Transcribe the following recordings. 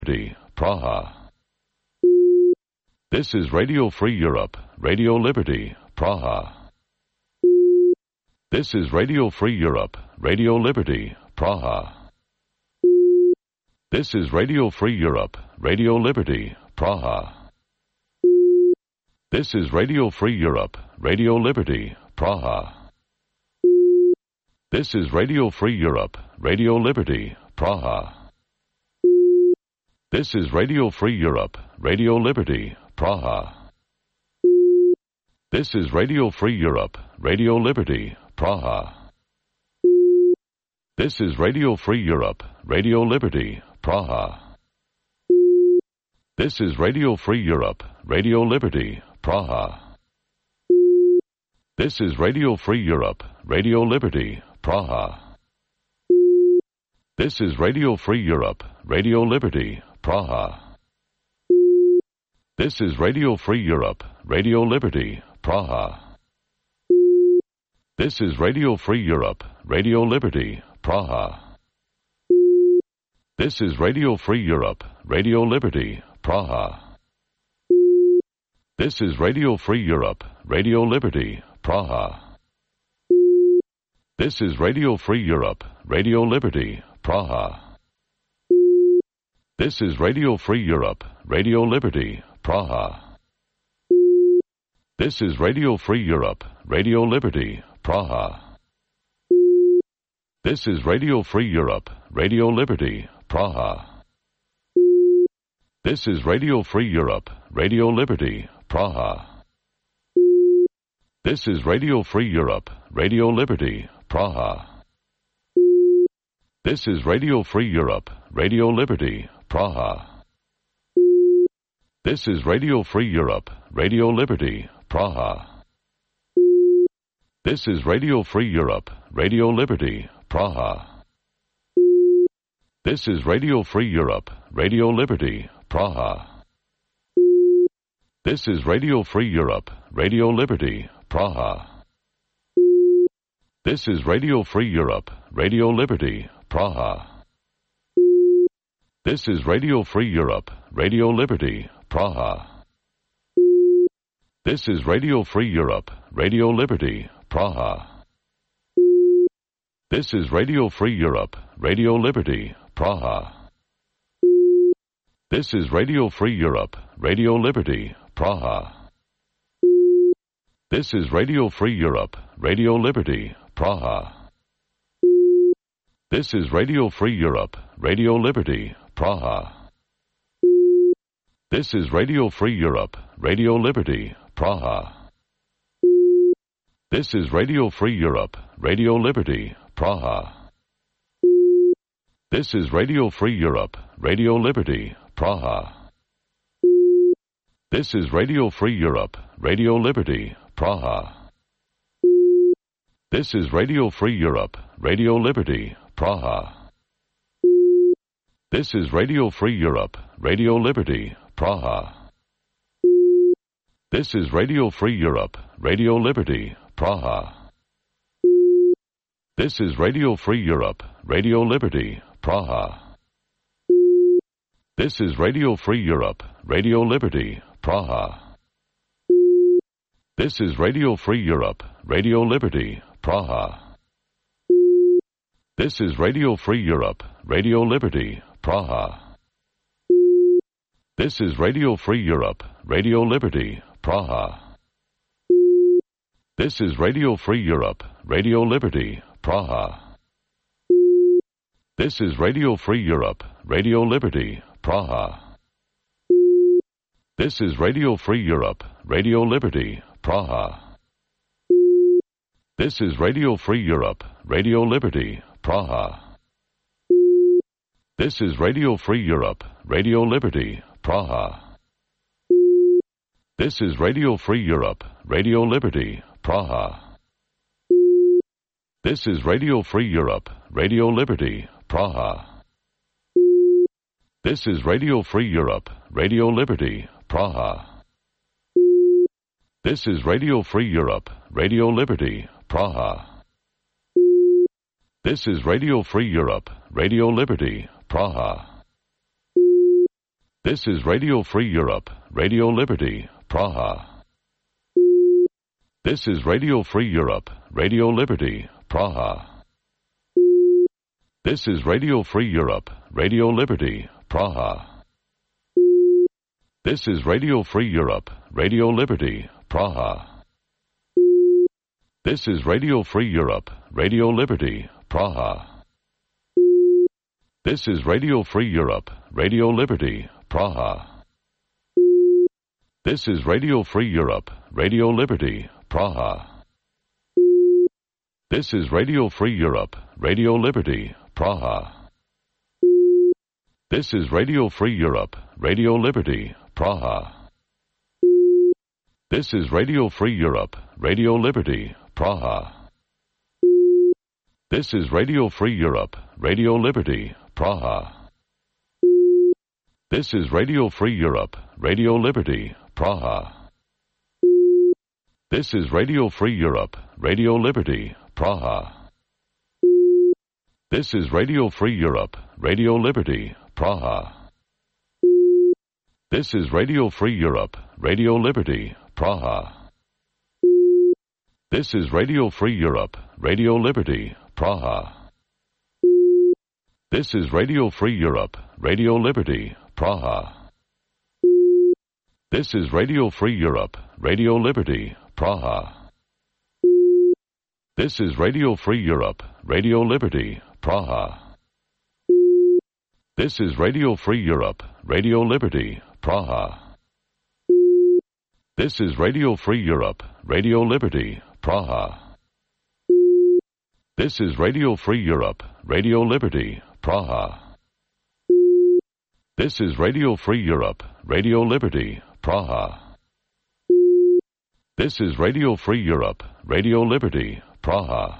Liberty, Praha. This is Radio Free Europe, Radio Liberty, Praha. This is Radio Free Europe, Radio Liberty, Praha. This is Radio Free Europe, Radio Liberty, Praha. This is Radio Free Europe, Radio Liberty, Praha. This is Radio Free Europe, Radio Liberty, Praha. This is Radio Free Europe, Radio Liberty, Praha. This is Radio Free Europe, Radio Liberty, Praha. This is Radio Free Europe, Radio Liberty, Praha. This is Radio Free Europe, Radio Liberty, Praha. This is Radio Free Europe, Radio Liberty, Praha. This is Radio Free Europe, Radio Liberty, Praha. This is Radio Free Europe, Radio Liberty, Praha. This is Radio Free Europe, Radio Liberty, Praha. This is Radio Free Europe, Radio Liberty, Praha. This is Radio Free Europe, Radio Liberty, Praha. This is Radio Free Europe, Radio Liberty, Praha. This is Radio Free Europe, Radio Liberty, Praha. This is Radio Free Europe, Radio Liberty, Praha. This is Radio Free Europe, Radio Liberty, Praha. This is Radio Free Europe, Radio Liberty, Praha. This is Radio Free Europe, Radio Liberty, Praha. This is Radio Free Europe, Radio Liberty, Praha. This is Radio Free Europe, Radio Liberty, Praha. This is Radio Free Europe, Radio Liberty, Praha. This is Radio Free Europe, Radio Liberty, Praha. This is Radio Free Europe, Radio Liberty, Praha. This is Radio Free Europe, Radio Liberty, Praha. This is Radio Free Europe, Radio Liberty, Praha. This is Radio Free Europe, Radio Liberty, Praha. This is Radio Free Europe, Radio Liberty, Praha. This is Radio Free Europe, Radio Liberty, Praha. This is Radio Free Europe, Radio Liberty, Praha. This is Radio Free Europe, Radio Liberty, Praha. This is Radio Free Europe, Radio Liberty, Praha. This is Radio Free Europe, Radio Liberty, Praha. This is Radio Free Europe, Radio Liberty, Praha. This is Radio Free Europe, Radio Liberty, Praha. This is Radio Free Europe, Radio Liberty, Praha. This is Radio Free Europe, Radio Liberty, Praha. This is Radio Free Europe, Radio Liberty, Praha. This is Radio Free Europe, Radio Liberty, Praha. This is Radio Free Europe, Radio Liberty, Praha. This is Radio Free Europe, Radio Liberty, Praha. This is Radio Free Europe, Radio Liberty, Praha. This is Radio Free Europe, Radio Liberty, Praha. This is Radio Free Europe, Radio Liberty, Praha. This is Radio Free Europe, Radio Liberty, Praha. This is Radio Free Europe, Radio Liberty, Praha. This is Radio Free Europe, Radio Liberty, Praha. This is Radio Free Europe, Radio Liberty, Praha. This is Radio Free Europe, Radio Liberty, Praha. This is Radio Free Europe, Radio Liberty, Praha. This is Radio Free Europe, Radio Liberty, Praha. This is Radio Free Europe, Radio Liberty, Praha. This is Radio Free Europe, Radio Liberty, Praha. This is Radio Free Europe, Radio Liberty, Praha. This is Radio Free Europe, Radio Liberty, Praha. This is Radio Free Europe, Radio Liberty, Praha. This is Radio Free Europe, Radio Liberty, Praha. This is Radio Free Europe, Radio Liberty, Praha. This is Radio Free Europe, Radio Liberty, Praha. This is Radio Free Europe, Radio Liberty, Praha. This is Radio Free Europe, Radio Liberty, Praha. This is Radio Free Europe, Radio Liberty, Praha. This is Radio Free Europe, Radio Liberty, Praha. This is Radio Free Europe, Radio Liberty, Praha. This is Radio Free Europe, Radio Liberty, Praha. This is Radio Free Europe, Radio Liberty, Praha. This is Radio Free Europe, Radio Liberty, Praha. This is Radio Free Europe, Radio Liberty, Praha. This is Radio Free Europe, Radio Liberty, Praha. This is Radio Free Europe, Radio Liberty, Praha. This is Radio Free Europe, Radio Liberty, Praha. This is Radio Free Europe, Radio Liberty, Praha. This is Radio Free Europe, Radio Liberty, Praha. This is Radio Free Europe, Radio Liberty, Praha. This is Radio Free Europe, Radio Liberty, Praha. This is Radio Free Europe, Radio Liberty, Praha. This is Radio Free Europe, Radio Liberty, Praha.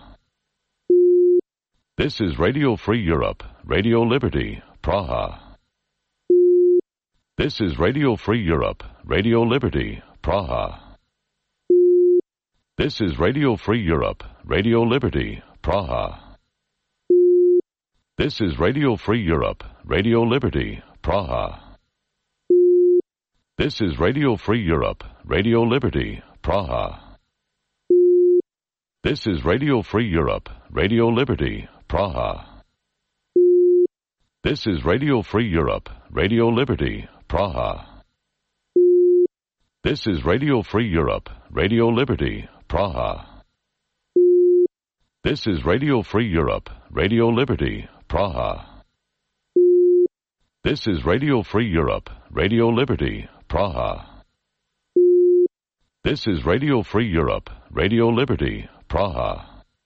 This is Radio Free Europe, Radio Liberty, Praha. This is Radio Free Europe, Radio Liberty, Praha. This is Radio Free Europe, Radio Liberty, Praha. This is Radio Free Europe, Radio Liberty, Praha. This is Radio Free Europe, Radio Liberty, Praha. This is Radio Free Europe, Radio Liberty, Praha. This is Radio Free Europe, Radio Liberty, Praha. This is Radio Free Europe, Radio Liberty, Praha. This is Radio Free Europe, Radio Liberty, Praha. This is Radio Free Europe, Radio Liberty, Praha. This is Radio Free Europe, Radio Liberty, Praha.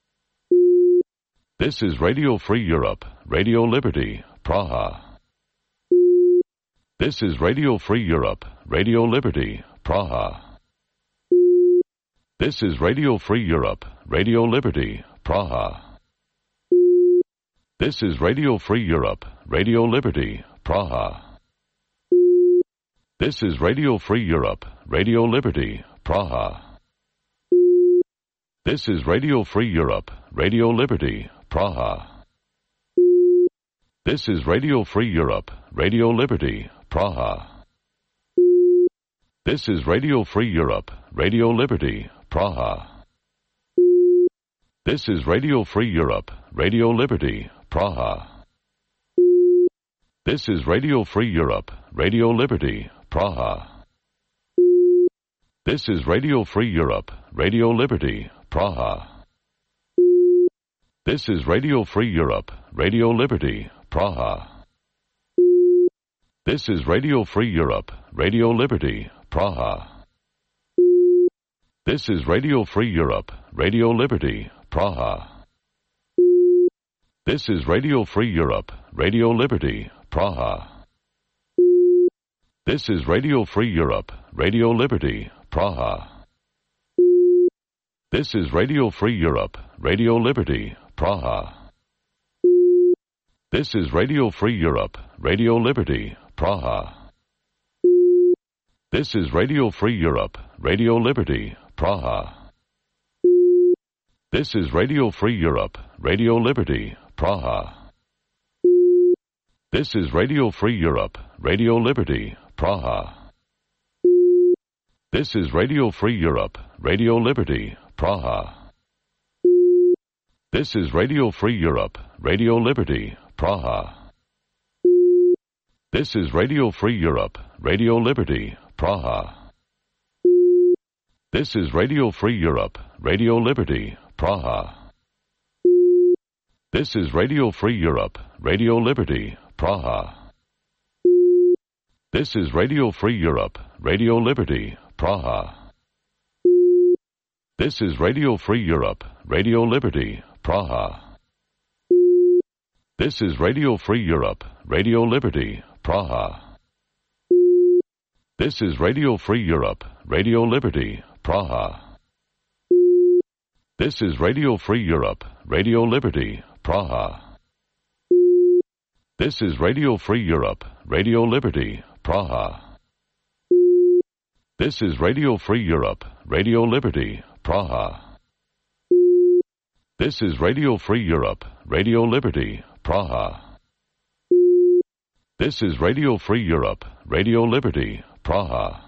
This is Radio Free Europe, Radio Liberty, Praha. This is Radio Free Europe, Radio Liberty, Praha. This is Radio Free Europe, Radio Liberty, Praha. This is Radio Free Europe, Radio Liberty, Praha. This is Radio Free Europe, Radio Liberty, Praha. This is Radio Free Europe, Radio Liberty, Praha. This is Radio Free Europe, Radio Liberty, Praha. This is Radio Free Europe, Radio Liberty, Praha. This is Radio Free Europe, Radio Liberty, Praha. This is Radio Free Europe, Radio Liberty, Praha. This is Radio Free Europe, Radio Liberty, Praha. This is Radio Free Europe, Radio Liberty, Praha. This is Radio Free Europe, Radio Liberty, Praha. This is Radio Free Europe, Radio Liberty, Praha. This is Radio Free Europe, Radio Liberty, Praha. This is Radio Free Europe, Radio Liberty, Praha. This is Radio Free Europe, Radio Liberty, Praha. This is Radio Free Europe, Radio Liberty, Praha. This is Radio Free Europe, Radio Liberty, Praha. This is Radio Free Europe, Radio Liberty, Praha. This is Radio Free Europe, Radio Liberty, Praha. This is Radio Free Europe, Radio Liberty, Praha. This is Radio Free Europe, Radio Liberty, Praha. This is Radio Free Europe, Radio Liberty, Praha. This is Radio Free Europe, Radio Liberty, Praha. This is Radio Free Europe, Radio Liberty, Praha. This is Radio Free Europe, Radio Liberty, Praha. This is Radio Free Europe, Radio Liberty, Praha. This is Radio Free Europe, Radio Liberty, Praha. This is Radio Free Europe, Radio Liberty, Praha. This is Radio Free Europe, Radio Liberty, Praha. This is Radio Free Europe, Radio Liberty, Praha. This is Radio Free Europe, Radio Liberty, Praha. This is Radio Free Europe, Radio Liberty, Praha. This is Radio Free Europe, Radio Liberty, Praha.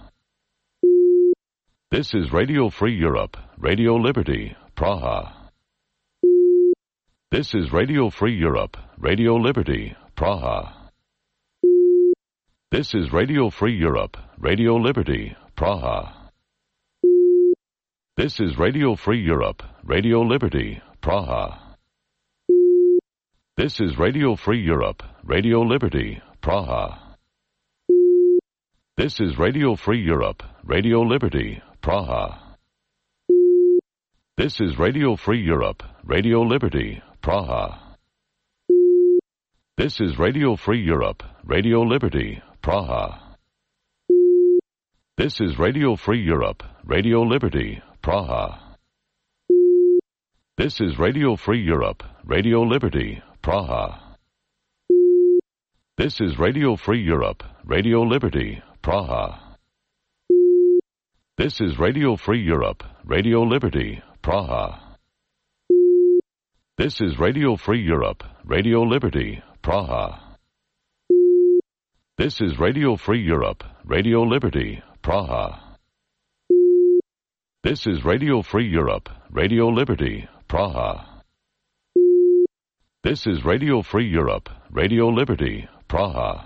This is Radio Free Europe, Radio Liberty, Praha. This is Radio Free Europe, Radio Liberty, Praha. This is Radio Free Europe, Radio Liberty, Praha. This is Radio Free Europe, Radio Liberty, Praha. This is Radio Free Europe, Radio Liberty, Praha. This is Radio Free Europe, Radio Liberty, Praha. This is Radio Free Europe, Radio Liberty, Praha. This is Radio Free Europe, Radio Liberty, Praha. This is Radio Free Europe, Radio Liberty, Praha. This is Radio Free Europe, Radio Liberty, Praha. This is Radio Free Europe, Radio Liberty, Praha. This is Radio Free Europe, Radio Liberty, Praha. This is Radio Free Europe, Radio Liberty, Praha. This is Radio Free Europe, Radio Liberty, Praha. This is Radio Free Europe, Radio Liberty, Praha. This is Radio Free Europe, Radio Liberty, Praha.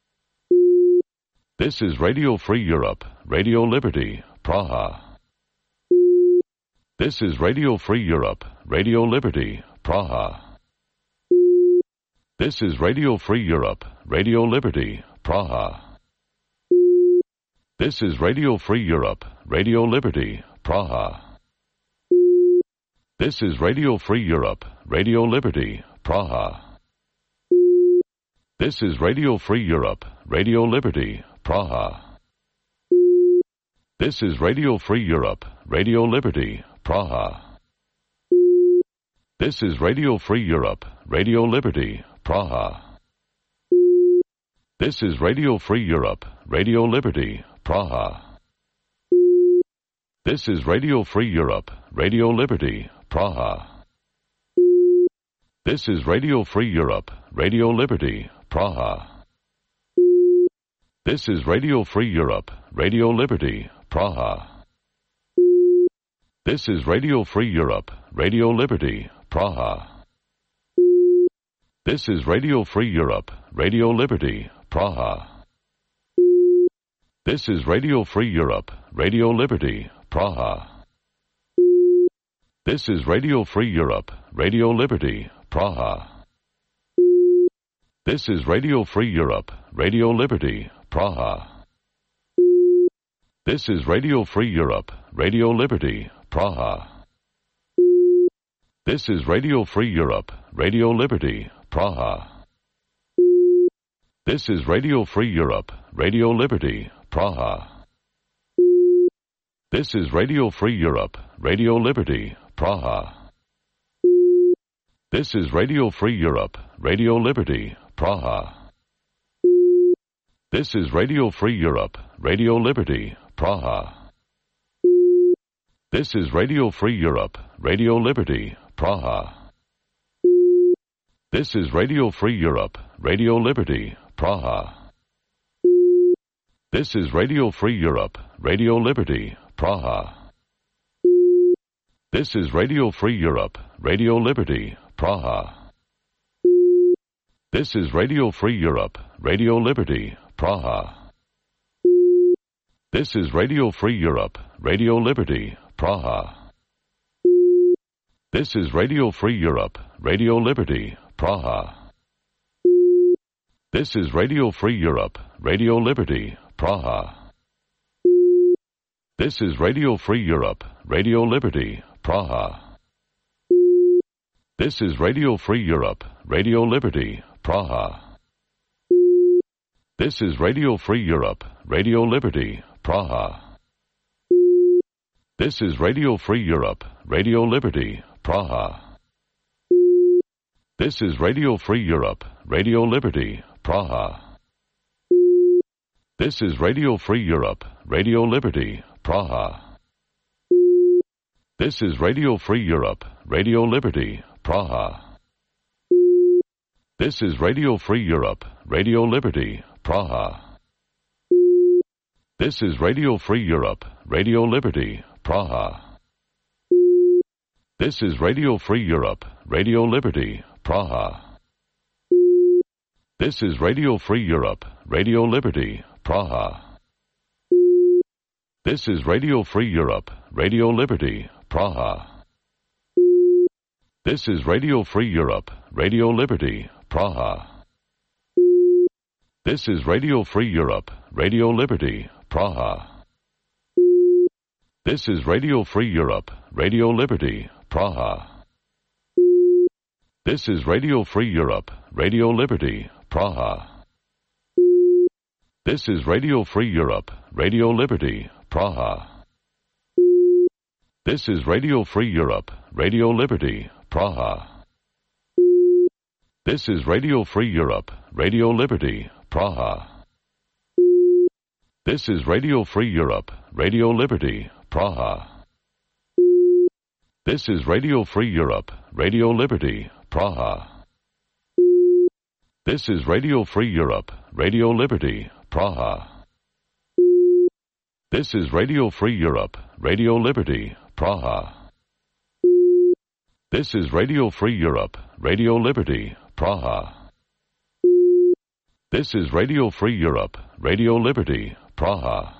This is Radio Free Europe, Radio Liberty, Praha. This is Radio Free Europe, Radio Liberty, Praha. This is Radio Free Europe, Radio Liberty, Praha. This is Radio Free Europe, Radio Liberty, Praha. This is Radio Free Europe, Radio Liberty, Praha. This is Radio Free Europe, Radio Liberty, Praha. This is Radio Free Europe, Radio Liberty, Praha. This is Radio Free Europe, Radio Liberty, Praha. This is Radio Free Europe, Radio Liberty, Praha. This is Radio Free Europe, Radio Liberty, Praha. This is Radio Free Europe, Radio Liberty, Praha. This is Radio Free Europe, Radio Liberty, Praha. This is Radio Free Europe, Radio Liberty, Praha. This is Radio Free Europe, Radio Liberty, Praha. This is Radio Free Europe, Radio Liberty, Praha. This is Radio Free Europe, Radio Liberty, Praha. This is Radio Free Europe, Radio Liberty, Praha. This is Radio Free Europe, Radio Liberty, Praha. This is Radio Free Europe, Radio Liberty, Praha. This is Radio Free Europe, Radio Liberty, Praha. This is Radio Free Europe, Radio Liberty, Praha. This is Radio Free Europe, Radio Liberty, Praha. This is Radio Free Europe, Radio Liberty, Praha. This is Radio Free Europe, Radio Liberty, Praha. This is Radio Free Europe, Radio Liberty, Praha. This is Radio Free Europe, Radio Liberty, Praha. This is Radio Free Europe, Radio Liberty, Praha. This is Radio Free Europe, Radio Liberty, Praha. This is Radio Free Europe, Radio Liberty, Praha. This is Radio Free Europe, Radio Liberty, Praha. This is Radio Free Europe, Radio Liberty, Praha. This is Radio Free Europe, Radio Liberty, Praha. This is Radio Free Europe, Radio Liberty, Praha. This is Radio Free Europe, Radio Liberty, Praha. This is Radio Free Europe, Radio Liberty, Praha. This is Radio Free Europe, Radio Liberty, Praha. This is Radio Free Europe, Radio Liberty, Praha. This is Radio Free Europe, Radio Liberty, Praha. This is Radio Free Europe, Radio Liberty, Praha. This is Radio Free Europe, Radio Liberty, Praha. This is Radio Free Europe, Radio Liberty, Praha. This is Radio Free Europe, Radio Liberty, Praha. This is Radio Free Europe, Radio Liberty, Praha. This is Radio Free Europe, Radio Liberty, Praha. This is Radio Free Europe, Radio Liberty, Praha. This is Radio Free Europe, Radio Liberty, Praha. This is Radio Free Europe, Radio Liberty, Praha. This is Radio Free Europe, Radio Liberty, Praha. This is Radio Free Europe, Radio Liberty, Praha. This is Radio Free Europe, Radio Liberty, Praha. This is Radio Free Europe, Radio Liberty, Praha. This is Radio Free Europe, Radio Liberty, Praha. This is Radio Free Europe, Radio Liberty, Praha. This is Radio Free Europe, Radio Liberty, Praha. This is Radio Free Europe, Radio Liberty, Praha. This is Radio Free Europe, Radio Liberty, Praha.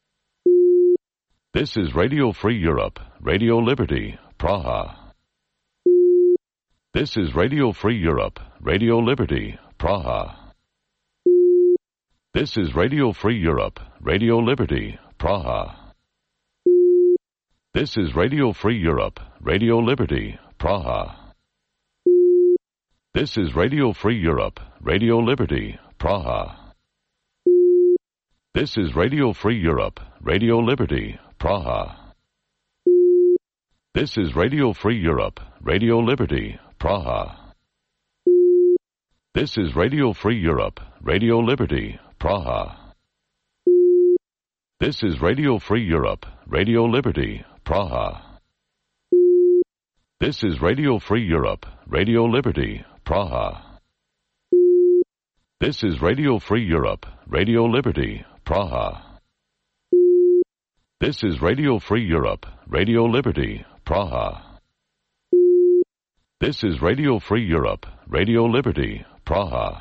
This is Radio Free Europe, Radio Liberty, Praha. This is Radio Free Europe, Radio Liberty, Praha. This is Radio Free Europe, Radio Liberty, Praha. This is Radio Free Europe, Radio Liberty, Praha. This is Radio Free Europe, Radio Liberty, Praha. This is Radio Free Europe, Radio Liberty, Praha. This is Radio Free Europe, Radio Liberty, Praha. This is Radio Free Europe, Radio Liberty, Praha. This is Radio Free Europe, Radio Liberty, Praha. This is Radio Free Europe, Radio Liberty, Praha. This is Radio Free Europe, Radio Liberty, Praha. This is Radio Free Europe, Radio Liberty, Praha. This is Radio Free Europe, Radio Liberty, Praha.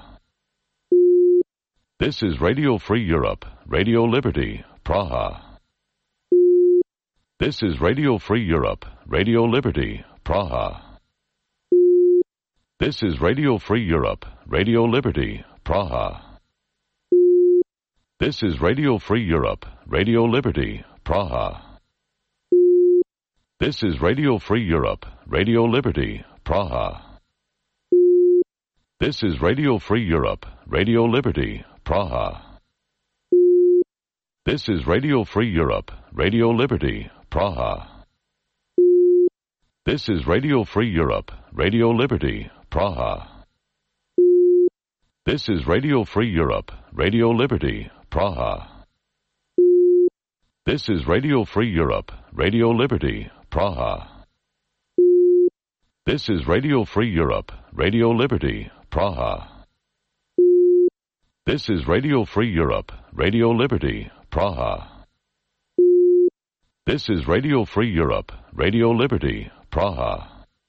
This is Radio Free Europe, Radio Liberty, Praha. This is Radio Free Europe, Radio Liberty, Praha. This is Radio Free Europe, Radio Liberty, Praha. This is Radio Free Europe, Radio Liberty, Praha. This is Radio Free Europe, Radio Liberty, Praha. This is Radio Free Europe, Radio Liberty, Praha. This is Radio Free Europe, Radio Liberty, Praha. This is Radio Free Europe, Radio Liberty, Praha. This is Radio Free Europe, Radio Liberty, Praha. This is Radio Free Europe, Radio Liberty, Praha. This is Radio Free Europe, Radio Liberty, Praha. This is Radio Free Europe, Radio Liberty, Praha. This is Radio Free Europe, Radio Liberty, Praha.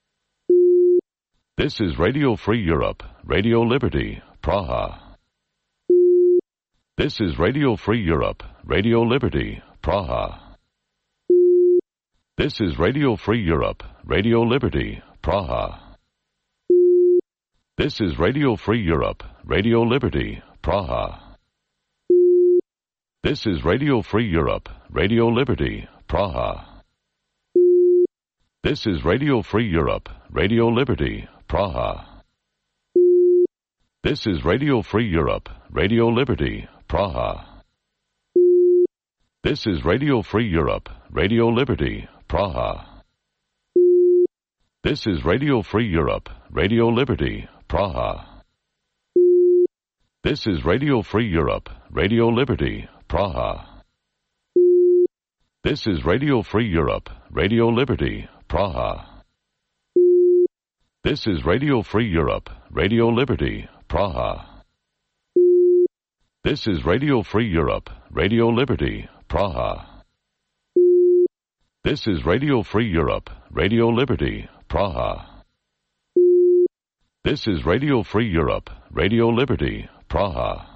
This is Radio Free Europe, Radio Liberty, Praha. This is Radio Free Europe, Radio Liberty, Praha. This is Radio Free Europe, Radio Liberty, Praha. This is Radio Free Europe, Radio Liberty, Praha. This is Radio Free Europe, Radio Liberty, Praha. This is Radio Free Europe, Radio Liberty, Praha. This is Radio Free Europe, Radio Liberty, Praha. This is Radio Free Europe, Radio Liberty, Praha. This is Radio Free Europe, Radio Liberty, Praha. This is Radio Free Europe, Radio Liberty, Praha. This is Radio Free Europe, Radio Liberty, Praha. This is Radio Free Europe, Radio Liberty, Praha. This is Radio Free Europe, Radio Liberty, Praha. This is Radio Free Europe, Radio Liberty, Praha. This is Radio Free Europe, Radio Liberty, Praha.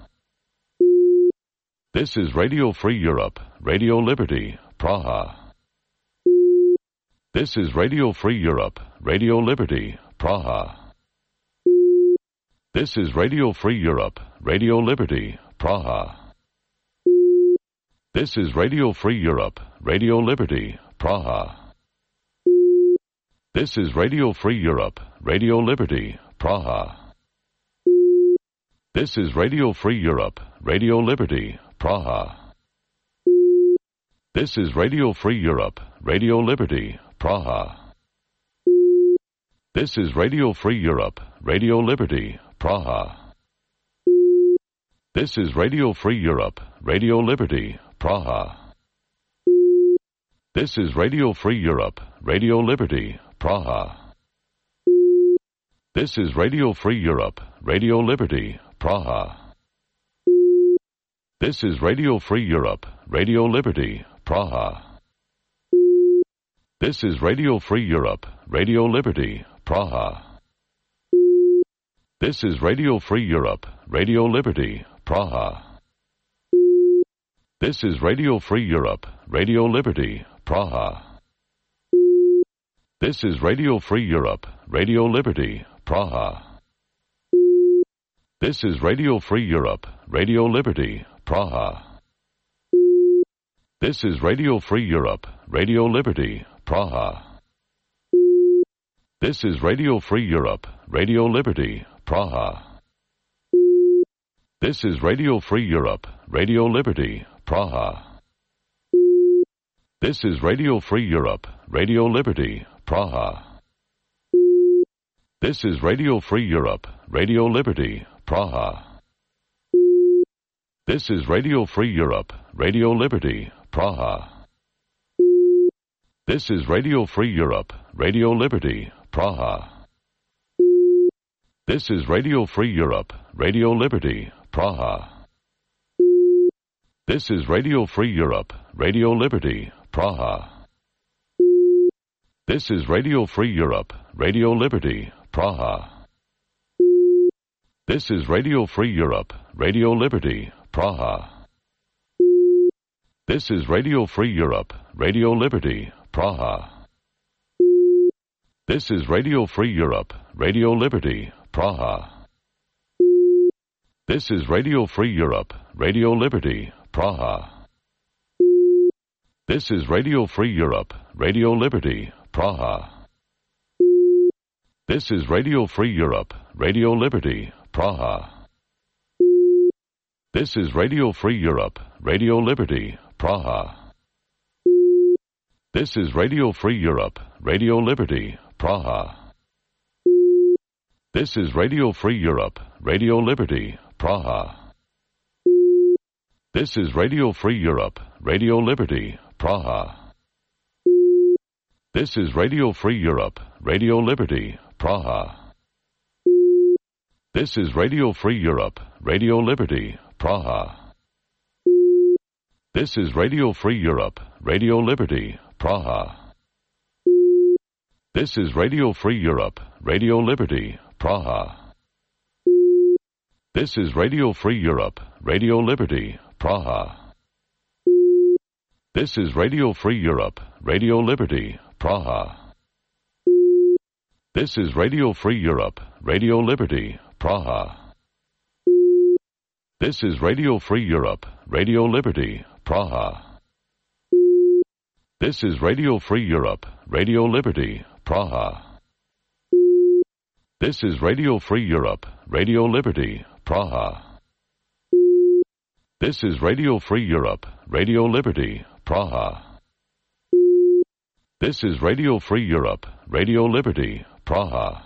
This is Radio Free Europe, Radio Liberty, Praha. This is Radio Free Europe, Radio Liberty, Praha. This is Radio Free Europe, Radio Liberty, Praha. This is Radio Free Europe, Radio Liberty, Praha. This is Radio Free Europe, Radio Liberty, Praha. This is Radio Free Europe, Radio Liberty, Praha. This is Radio Free Europe, Radio Liberty, Praha. This is Radio Free Europe, Radio Liberty, Praha. This is Radio Free Europe, Radio Liberty, Praha. This is Radio Free Europe, Radio Liberty, Praha. This is Radio Free Europe, Radio Liberty, Praha. This is Radio Free Europe, Radio Liberty, Praha. This is Radio Free Europe, Radio Liberty, Praha. This is Radio Free Europe, Radio Liberty, Praha. This is Radio Free Europe, Radio Liberty, Praha. This is Radio Free Europe, Radio Liberty, Praha. This is Radio Free Europe, Radio Liberty, Praha. This is Radio Free Europe, Radio Liberty, Praha. This is Radio Free Europe, Radio Liberty, Praha. This is Radio Free Europe, Radio Liberty, Praha. This is Radio Free Europe, Radio Liberty, Praha. This is Radio Free Europe, Radio Liberty, Praha. This is Radio Free Europe, Radio Liberty, Praha. This is Radio Free Europe, Radio Liberty, Praha. This is Radio Free Europe, Radio Liberty, Praha. This is Radio Free Europe, Radio Liberty, Praha. This is Radio Free Europe, Radio Liberty, Praha. This is Radio Free Europe, Radio Liberty, Praha. This is Radio Free Europe, Radio Liberty, Praha. This is Radio Free Europe, Radio Liberty, Praha. This is Radio Free Europe, Radio Liberty, Praha. This is Radio Free Europe, Radio Liberty, Praha. This is Radio Free Europe, Radio Liberty, Praha. This is Radio Free Europe, Radio Liberty, Praha. This is Radio Free Europe, Radio Liberty, Praha. This is Radio Free Europe, Radio Liberty, Praha. This is Radio Free Europe, Radio Liberty, Praha. This is Radio Free Europe, Radio Liberty, Praha. This is Radio Free Europe, Radio Liberty, Praha. This is Radio Free Europe, Radio Liberty, Praha. This is Radio Free Europe, Radio Liberty, Praha. This is Radio Free Europe, Radio Liberty, Praha. This is Radio Free Europe, Radio Liberty, Praha. This is Radio Free Europe, Radio Liberty, Praha. This is Radio Free Europe, Radio Liberty, Praha. This is Radio Free Europe, Radio Liberty, Praha. This is Radio Free Europe, Radio Liberty, Praha. This is Radio Free Europe, Radio Liberty, Praha. This is Radio Free Europe, Radio Liberty, Praha.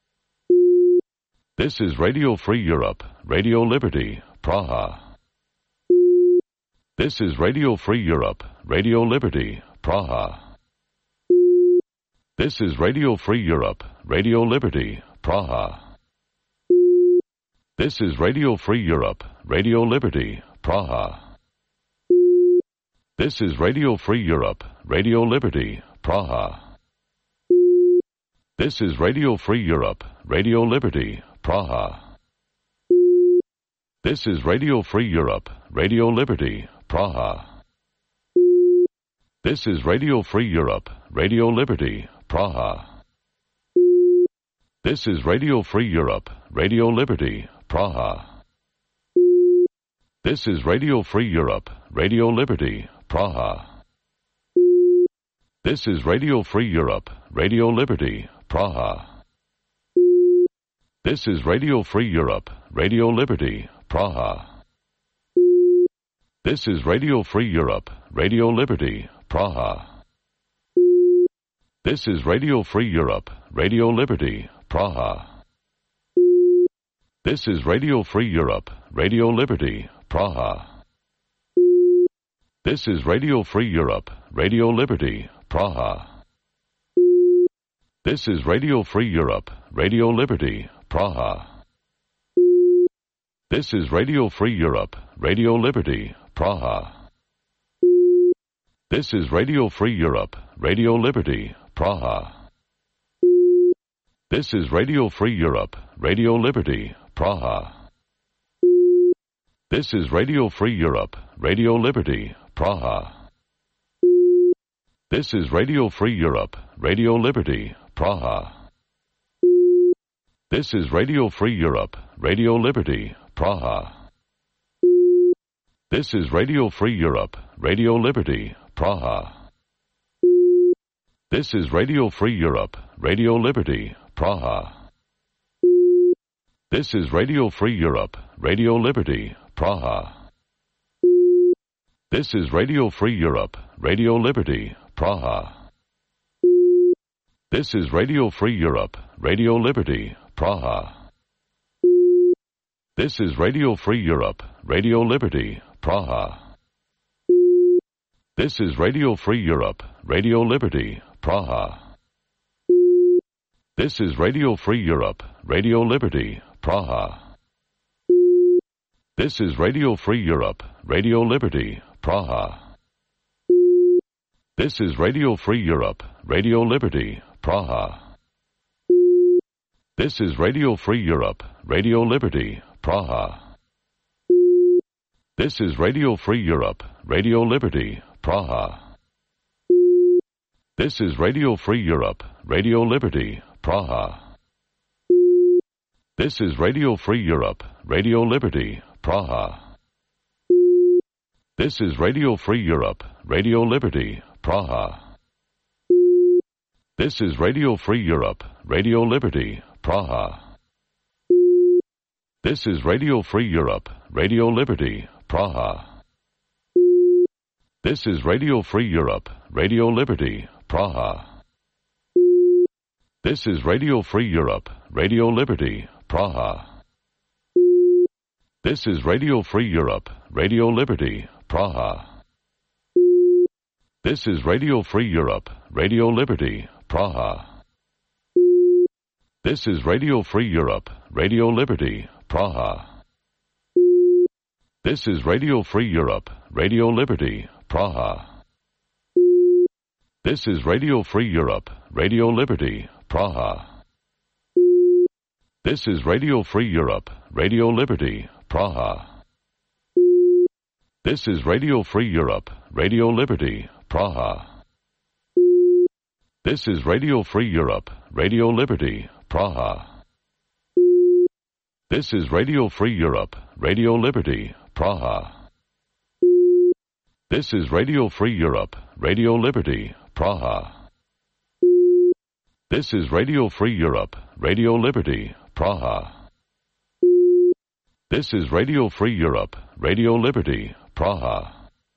This is Radio Free Europe, Radio Liberty, Praha. This is Radio Free Europe, Radio Liberty, Praha. This is Radio Free Europe, Radio Liberty, Praha. This is Radio Free Europe, Radio Liberty, Praha. This is Radio Free Europe, Radio Liberty, Praha. This is Radio Free Europe, Radio Liberty, Praha. This is Radio Free Europe, Radio Liberty, Praha. This is Radio Free Europe, Radio Liberty, Praha. This is Radio Free Europe, Radio Liberty, Praha. This is Radio Free Europe, Radio Liberty, Praha. This is Radio Free Europe, Radio Liberty, Praha. This is Radio Free Europe, Radio Liberty, Praha. This is Radio Free Europe, Radio Liberty, Praha. This is Radio Free Europe, Radio Liberty, Praha. This is Radio Free Europe, Radio Liberty, Praha. This is Radio Free Europe, Radio Liberty, Praha. This is Radio Free Europe, Radio Liberty, Praha. This is Radio Free Europe, Radio Liberty, Praha. This is Radio Free Europe, Radio Liberty, Praha. This is Radio Free Europe, Radio Liberty, Praha. This is Radio Free Europe, Radio Liberty, Praha. This is Radio Free Europe, Radio Liberty, Praha. This is Radio Free Europe, Radio Liberty, Praha. This is Radio Free Europe, Radio Liberty, Praha. This is Radio Free Europe, Radio Liberty, Praha. This is Radio Free Europe, Radio Liberty, Praha. This is Radio Free Europe, Radio Liberty, Praha. This is Radio Free Europe, Radio Liberty, Praha. This is Radio Free Europe, Radio Liberty, Praha. This is Radio Free Europe, Radio Liberty, Praha. This is Radio Free Europe, Radio Liberty, Praha. This is Radio Free Europe, Radio Liberty, Praha. This is Radio Free Europe, Radio Liberty, Praha. This is Radio Free Europe, Radio Liberty, Praha. This is Radio Free Europe, Radio Liberty, Praha. This is Radio Free Europe, Radio Liberty, Praha. This is Radio Free Europe, Radio Liberty, Praha. This is Radio Free Europe, Radio Liberty, Praha. This is Radio Free Europe, Radio Liberty, Praha. This is Radio Free Europe, Radio Liberty, Praha. This is Radio Free Europe, Radio Liberty, Praha. This is Radio Free Europe, Radio Liberty, Praha. This is Radio Free Europe, Radio Liberty, Praha. This is Radio Free Europe, Radio Liberty, Praha. This is Radio Free Europe, Radio Liberty, Praha. This is Radio Free Europe, Radio Liberty, Praha. This is Radio Free Europe, Radio Liberty, Praha. This is Radio Free Europe, Radio Liberty, Praha. This is Radio Free Europe, Radio Liberty, Praha. This is Radio Free Europe, Radio Liberty, Praha. This is Radio Free Europe, Radio Liberty, Praha. This is Radio Free Europe, Radio Liberty, Praha. This is Radio Free Europe, Radio Liberty, Praha. This is Radio Free Europe, Radio Liberty, Praha.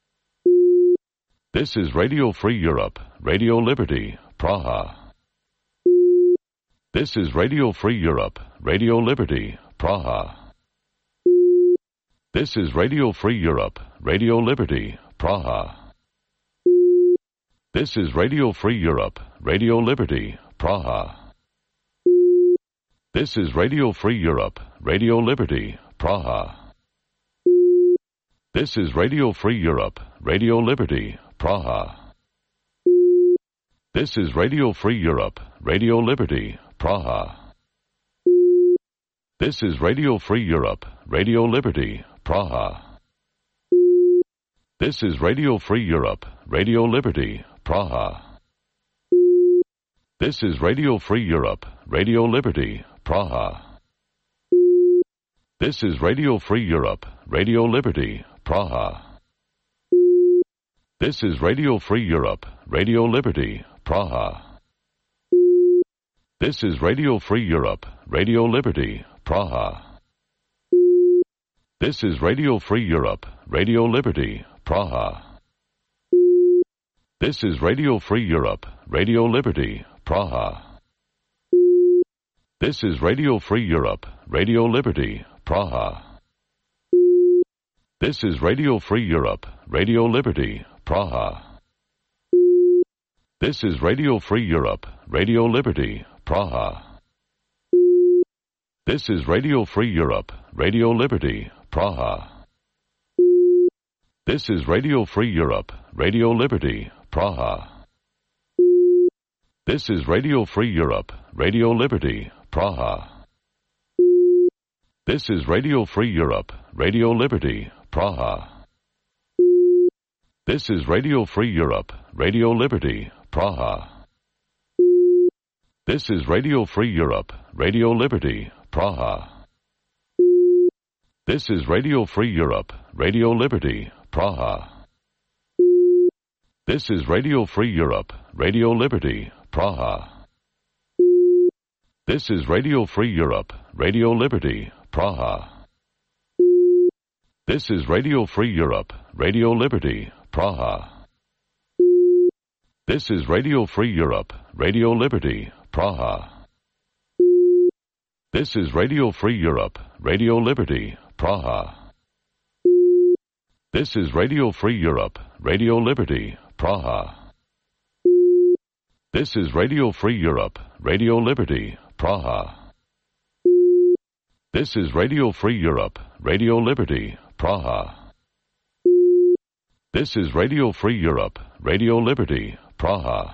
This is Radio Free Europe, Radio Liberty, Praha. This is Radio Free Europe, Radio Liberty, Praha. This is Radio Free Europe, Radio Liberty, Praha. This is Radio Free Europe, Radio Liberty, Praha. This is Radio Free Europe, Radio Liberty, Praha. This is Radio Free Europe, Radio Liberty, Praha. This is Radio Free Europe, Radio Liberty, Praha. This is Radio Free Europe, Radio Liberty, Praha. This is Radio Free Europe, Radio Liberty, Praha. This is Radio Free Europe, Radio Liberty, Praha. This is Radio Free Europe, Radio Liberty, Praha. This is Radio Free Europe, Radio Liberty, Praha. This is Radio Free Europe, Radio Liberty, Praha. This is Radio Free Europe, Radio Liberty, Praha. This is Radio Free Europe, Radio Liberty, Praha. This is Radio Free Europe, Radio Liberty, Praha. This is Radio Free Europe, Radio Liberty, Praha. This is Radio Free Europe, Radio Liberty, Praha. This is Radio Free Europe, Radio Liberty, Praha. This is Radio Free Europe, Radio Liberty, Praha. This is Radio Free Europe, Radio Liberty, Praha. This is Radio Free Europe, Radio Liberty, Praha. This is Radio Free Europe, Radio Liberty, Praha. This is Radio Free Europe, Radio Liberty, Praha. This is Radio Free Europe, Radio Liberty, Praha. This is Radio Free Europe, Radio Liberty, Praha. This is Radio Free Europe, Radio Liberty, Praha. This is Radio Free Europe, Radio Liberty, Praha. This is Radio Free Europe, Radio Liberty, Praha. This is Radio Free Europe, Radio Liberty, Praha. This is Radio Free Europe, Radio Liberty, Praha. This is Radio Free Europe, Radio Liberty, Praha. This is Radio Free Europe, Radio Liberty, Praha. This is Radio Free Europe, Radio Liberty, Praha.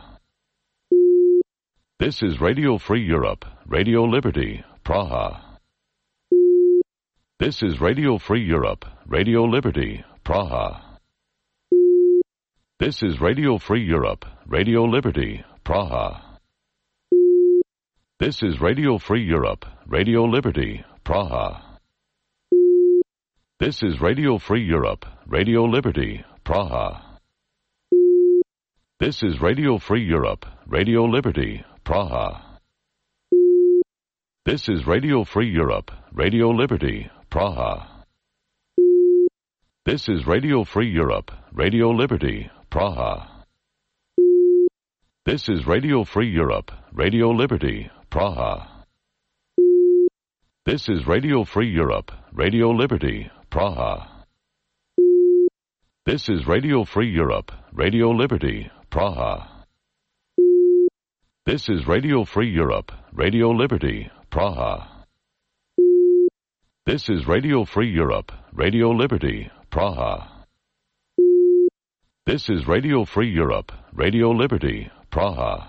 This is Radio Free Europe, Radio Liberty, Praha. This is Radio Free Europe, Radio Liberty, Praha. This is Radio Free Europe, Radio Liberty, Praha. This is Radio Free Europe, Radio Liberty, Praha. This is Radio Free Europe, Radio Liberty, Praha. This is Radio Free Europe, Radio Liberty, Praha. This is Radio Free Europe, Radio Liberty, Praha. This is Radio Free Europe, Radio Liberty, Praha. This is Radio Free Europe, Radio Liberty, Praha. This is Radio Free Europe, Radio Liberty, Praha. This is Radio Free Europe, Radio Liberty, Praha. This is Radio Free Europe, Radio Liberty, Praha. This is Radio Free Europe, Radio Liberty, Praha. This is Radio Free Europe, Radio Liberty, Praha.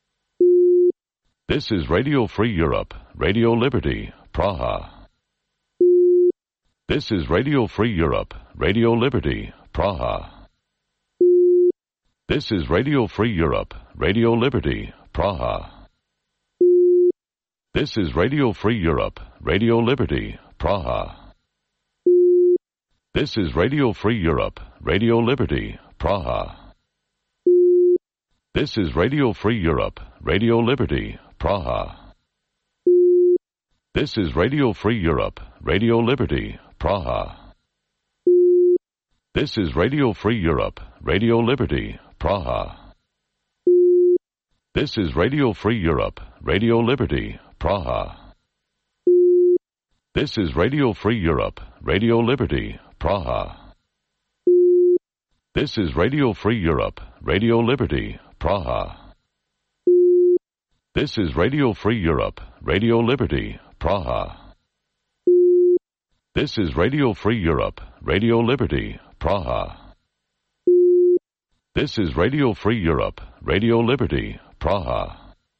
This is Radio Free Europe, Radio Liberty, Praha. This is Radio Free Europe, Radio Liberty, Praha. This is Radio Free Europe, Radio Liberty, Praha. This is Radio Free Europe, Radio Liberty, Praha. This is Radio Free Europe, Radio Liberty, Praha. This is Radio Free Europe, Radio Liberty, Praha. This is Radio Free Europe, Radio Liberty, Praha. This is Radio Free Europe, Radio Liberty, Praha. This is Radio Free Europe, Radio Liberty, Praha. This is Radio Free Europe, Radio Liberty, Praha. This is Radio Free Europe, Radio Liberty, Praha. This is Radio Free Europe, Radio Liberty, Praha. This is Radio Free Europe, Radio Liberty, Praha. This is Radio Free Europe, Radio Liberty, Praha.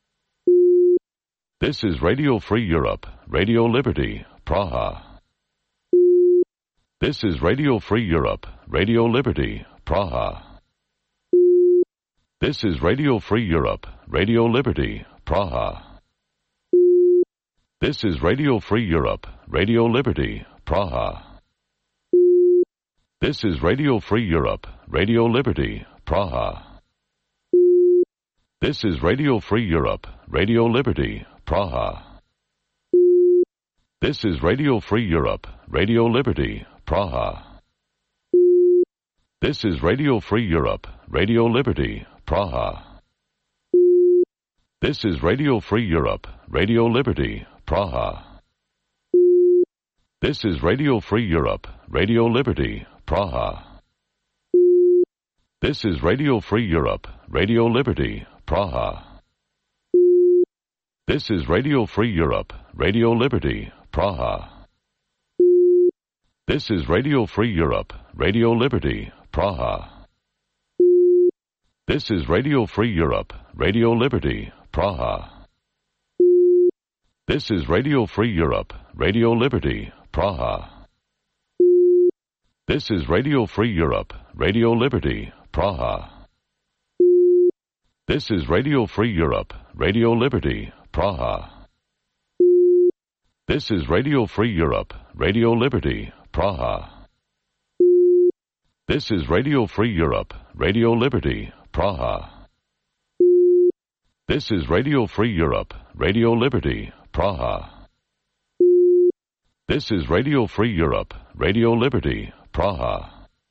This is Radio Free Europe, Radio Liberty, Praha. This is Radio Free Europe, Radio Liberty, Praha. This is Radio Free Europe, Radio Liberty, Praha. This is Radio Free Europe, Radio Liberty, Praha. This is Radio Free Europe, Radio Liberty, Praha. This is Radio Free Europe, Radio Liberty, Praha. This is Radio Free Europe, Radio Liberty, Praha. This is Radio Free Europe, Radio Liberty, Praha. This is Radio Free Europe, Radio Liberty, Praha. This is Radio Free Europe, Radio Liberty, Praha. This is Radio Free Europe, Radio Liberty, Praha. This is Radio Free Europe, Radio Liberty, Praha. This is Radio Free Europe, Radio Liberty, Praha. This is Radio Free Europe, Radio Liberty, Praha. This is Radio Free Europe, Radio Liberty, Praha. This is Radio Free Europe, Radio Liberty, Praha. This is Radio Free Europe, Radio Liberty, Praha. This is Radio Free Europe, Radio Liberty, Praha. This is Radio Free Europe, Radio Liberty, Praha. This is Radio Free Europe, Radio Liberty, Praha. This is Radio Free Europe, Radio Liberty, Praha.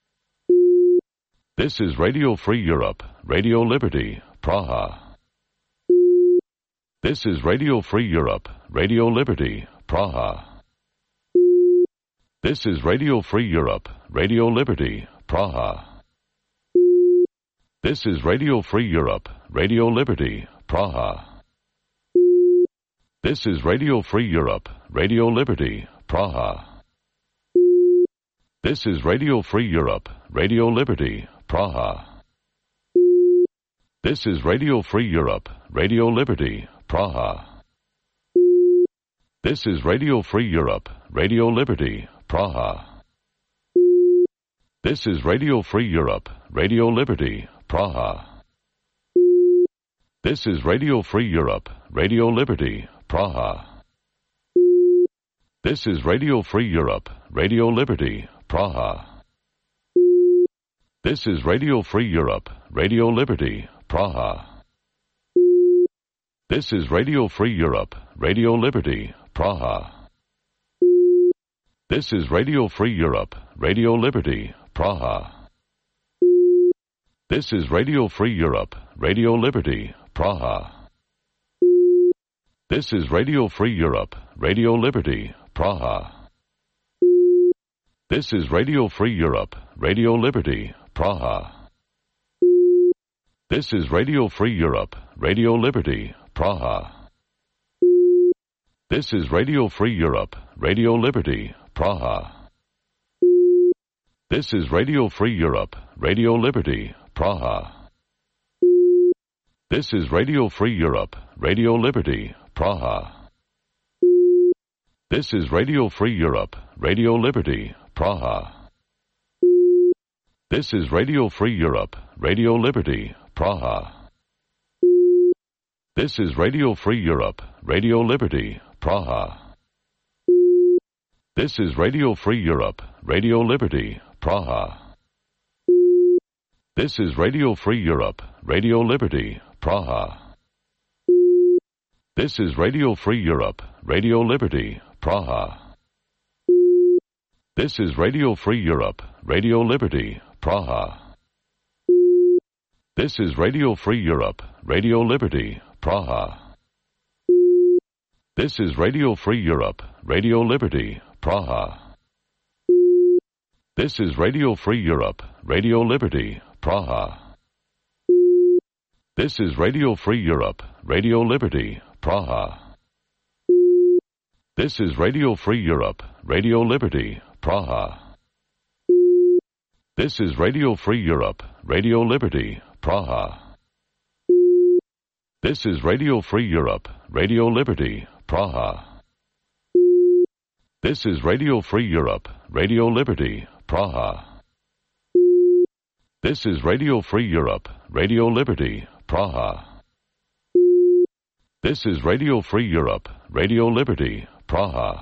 This is Radio Free Europe, Radio Liberty, Praha. This is Radio Free Europe, Radio Liberty, Praha. This is Radio Free Europe, Radio Liberty, Praha. This is Radio Free Europe, Radio Liberty, Praha. This is Radio Free Europe, Radio Liberty, Praha. This is Radio Free Europe, Radio Liberty, Praha. This is Radio Free Europe, Radio Liberty, Praha. This is Radio Free Europe, Radio Liberty, Praha. This is Radio Free Europe, Radio Liberty, Praha. This is Radio Free Europe, Radio Liberty, Praha. This is Radio Free Europe, Radio Liberty, Praha. This is Radio Free Europe, Radio Liberty, Praha. This is Radio Free Europe, Radio Liberty, Praha. This is Radio Free Europe, Radio Liberty, Praha. This is Radio Free Europe, Radio Liberty, Praha. This is Radio Free Europe, Radio Liberty, Praha. This is Radio Free Europe, Radio Liberty, Praha. This is Radio Free Europe, Radio Liberty, Praha. This is Radio Free Europe, Radio Liberty, Praha. This is Radio Free Europe, Radio Liberty, Praha. This is Radio Free Europe, Radio Liberty, Praha. This is Radio Free Europe, Radio Liberty, Praha. This is Radio Free Europe, Radio Liberty, Praha. This is Radio Free Europe, Radio Liberty, Praha. This is Radio Free Europe, Radio Liberty, Praha. This is Radio Free Europe, Radio Liberty, Praha. This is Radio Free Europe, Radio Liberty, Praha. This is Radio Free Europe, Radio Liberty, Praha. This is Radio Free Europe, Radio Liberty, Praha. This is Radio Free Europe, Radio Liberty, Praha. This is Radio Free Europe, Radio Liberty, Praha. This is Radio Free Europe, Radio Liberty, Praha. This is Radio Free Europe, Radio Liberty, Praha. This is Radio Free Europe, Radio Liberty, Praha. This is Radio Free Europe, Radio Liberty, Praha. This is Radio Free Europe, Radio Liberty, Praha. This is Radio Free Europe, Radio Liberty, Praha. This is Radio Free Europe, Radio Liberty, Praha.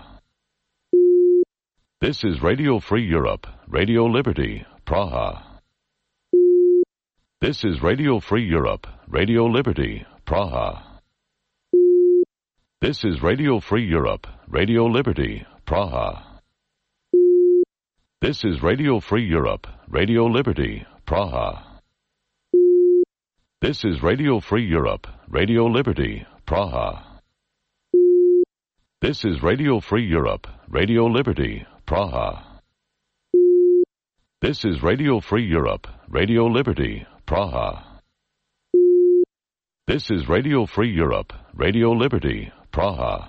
This is Radio Free Europe, Radio Liberty, Praha. This is Radio Free Europe, Radio Liberty, Praha. This is Radio Free Europe, Radio Liberty, Praha. This is Radio Free Europe, Radio Liberty, Praha. This is Radio Free Europe, Radio Liberty, Praha. This is Radio Free Europe, Radio Liberty, Praha. This is Radio Free Europe, Radio Liberty, Praha. This is Radio Free Europe, Radio Liberty, Praha.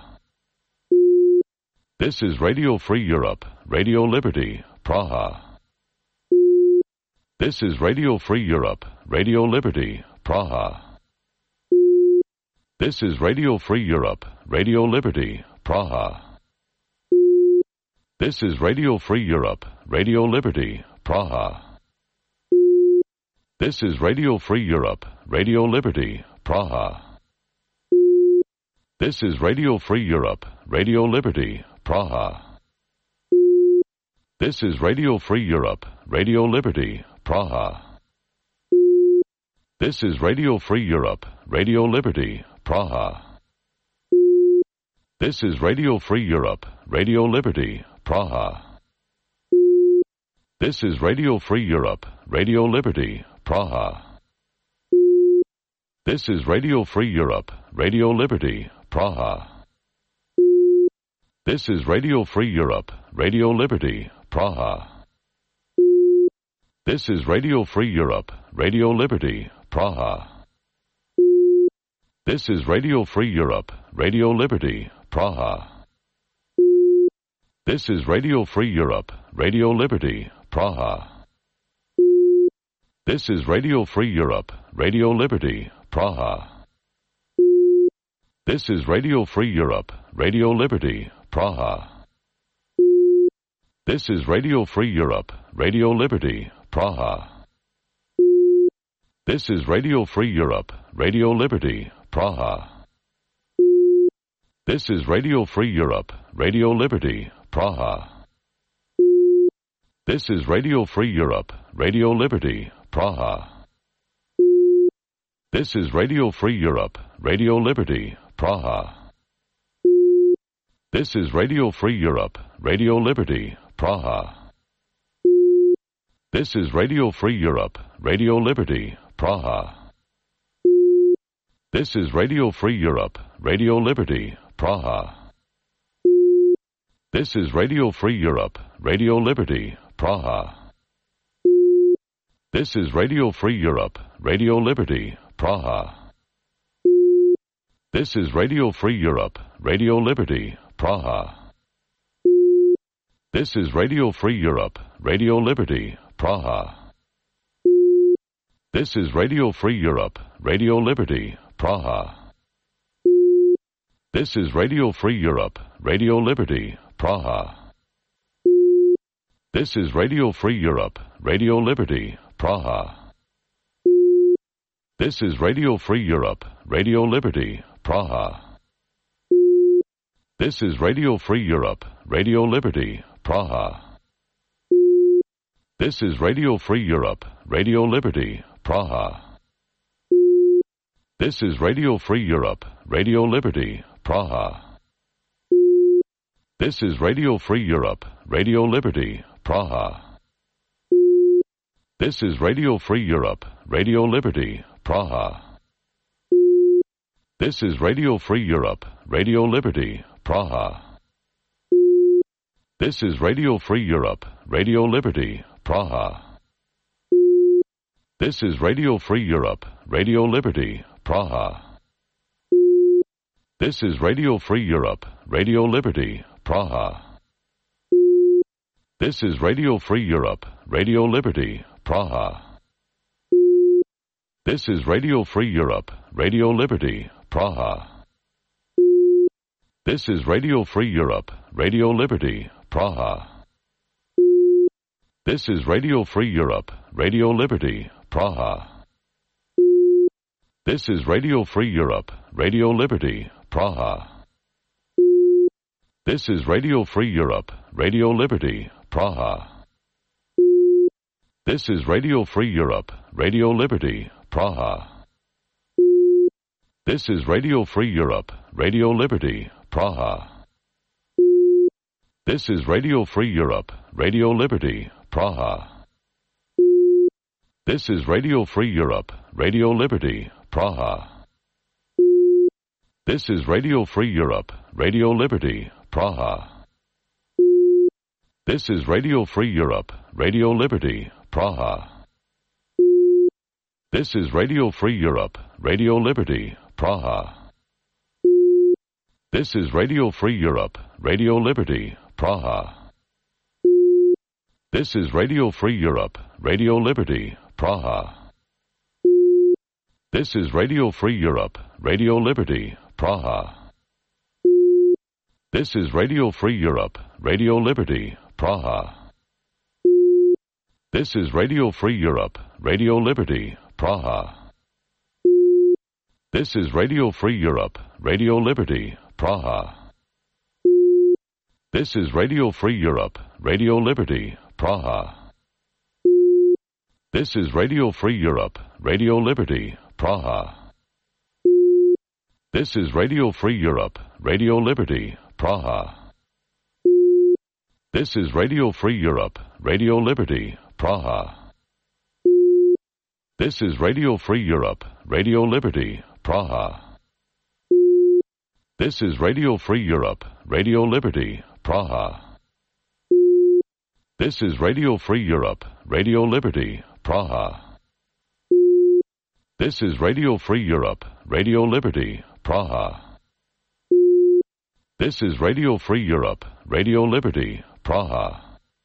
This is Radio Free Europe, Radio Liberty, Praha. This is Radio Free Europe, Radio Liberty, Praha. This is Radio Free Europe, Radio Liberty, Praha. This is Radio Free Europe, Radio Liberty, Praha. This is Radio Free Europe, Radio Liberty, Praha. This is Radio Free Europe, Radio Liberty, Praha. This is Radio Free Europe, Radio Liberty, Praha. This is Radio Free Europe, Radio Liberty, Praha. This is Radio Free Europe, Radio Liberty, Praha. This is Radio Free Europe, Radio Liberty, Praha. This is Radio Free Europe, Radio Liberty, Praha. This is Radio Free Europe, Radio Liberty, Praha. This is Radio Free Europe, Radio Liberty, Praha. This is Radio Free Europe, Radio Liberty, Praha. This is Radio Free Europe, Radio Liberty, Praha. This is Radio Free Europe, Radio Liberty, Praha. This is Radio Free Europe, Radio Liberty, Praha. This is Radio Free Europe, Radio Liberty, Praha. This is Radio Free Europe, Radio Liberty, Praha. This is Radio Free Europe, Radio Liberty, Praha. This is Radio Free Europe, Radio Liberty, Praha. This is Radio Free Europe, Radio Liberty, Praha. This is Radio Free Europe, Radio Liberty, Praha. This is Radio Free Europe, Radio Liberty, Praha. This is Radio Free Europe, Radio Liberty, Praha. This is Radio Free Europe, Radio Liberty, Praha. This is Radio Free Europe, Radio Liberty, Praha. This is Radio Free Europe, Radio Liberty, Praha. This is Radio Free Europe, Radio Liberty, Praha. This is Radio Free Europe, Radio Liberty, Praha. This is Radio Free Europe, Radio Liberty, Praha. This is Radio Free Europe, Radio Liberty, Praha. This is Radio Free Europe, Radio Liberty, Praha. This is Radio Free Europe, Radio Liberty, Praha. This is Radio Free Europe, Radio Liberty, Praha. This is Radio Free Europe, Radio Liberty, Praha. This is Radio Free Europe, Radio Liberty, Praha. This is Radio Free Europe, Radio Liberty, Praha. This is Radio Free Europe, Radio Liberty, Praha. This is Radio Free Europe, Radio Liberty, Praha. This is Radio Free Europe, Radio Liberty, Praha. This is Radio Free Europe, Radio Liberty, Praha. This is Radio Free Europe, Radio Liberty, Praha. This is Radio Free Europe, Radio Liberty, Praha. This is Radio Free Europe, Radio Liberty, Praha. This is Radio Free Europe, Radio Liberty, Praha. This is Radio Free Europe, Radio Liberty, Praha. This is Radio Free Europe, Radio Liberty, Praha. This is Radio Free Europe, Radio Liberty, Praha. This is Radio Free Europe, Radio Liberty, Praha. This is Radio Free Europe, Radio Liberty, Praha. This is Radio Free Europe, Radio Liberty, Praha. This is Radio Free Europe, Radio Liberty, Praha. This is Radio Free Europe, Radio Liberty, Praha. This is Radio Free Europe, Radio Liberty, Praha. This is Radio Free Europe, Radio Liberty, Praha. This is Radio Free Europe, Radio Liberty, Praha. This is Radio Free Europe, Radio Liberty, Praha. This is Radio Free Europe, Radio Liberty, Praha. This is Radio Free Europe, Radio Liberty, Praha. This is Radio Free Europe, Radio Liberty, Praha. This is Radio Free Europe, Radio Liberty, Praha. This is Radio Free Europe, Radio Liberty, Praha. This is Radio Free Europe, Radio Liberty, Praha. This is Radio Free Europe, Radio Liberty, Praha. This is Radio Free Europe, Radio Liberty, Praha. This is Radio Free Europe, Radio Liberty, Praha. This is Radio Free Europe, Radio Liberty, Praha. This is Radio Free Europe, Radio Liberty, Praha. This is Radio Free Europe, Radio Liberty, Praha.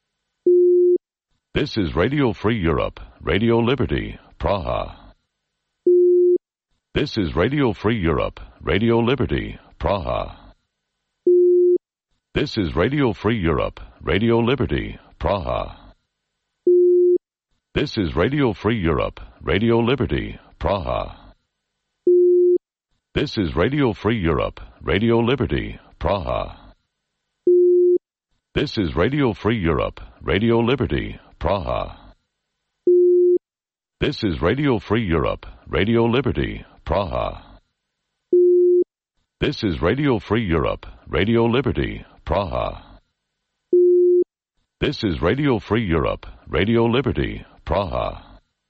This is Radio Free Europe, Radio Liberty, Praha. This is Radio Free Europe, Radio Liberty, Praha. This is Radio Free Europe, Radio Liberty, Praha. This is Radio Free Europe, Radio Liberty, Praha. This is Radio Free Europe, Radio Liberty, Praha. This is Radio Free Europe, Radio Liberty, Praha. This is Radio Free Europe, Radio Liberty, Praha. This is Radio Free Europe, Radio Liberty, Praha. This is Radio Free Europe, Radio Liberty, Praha.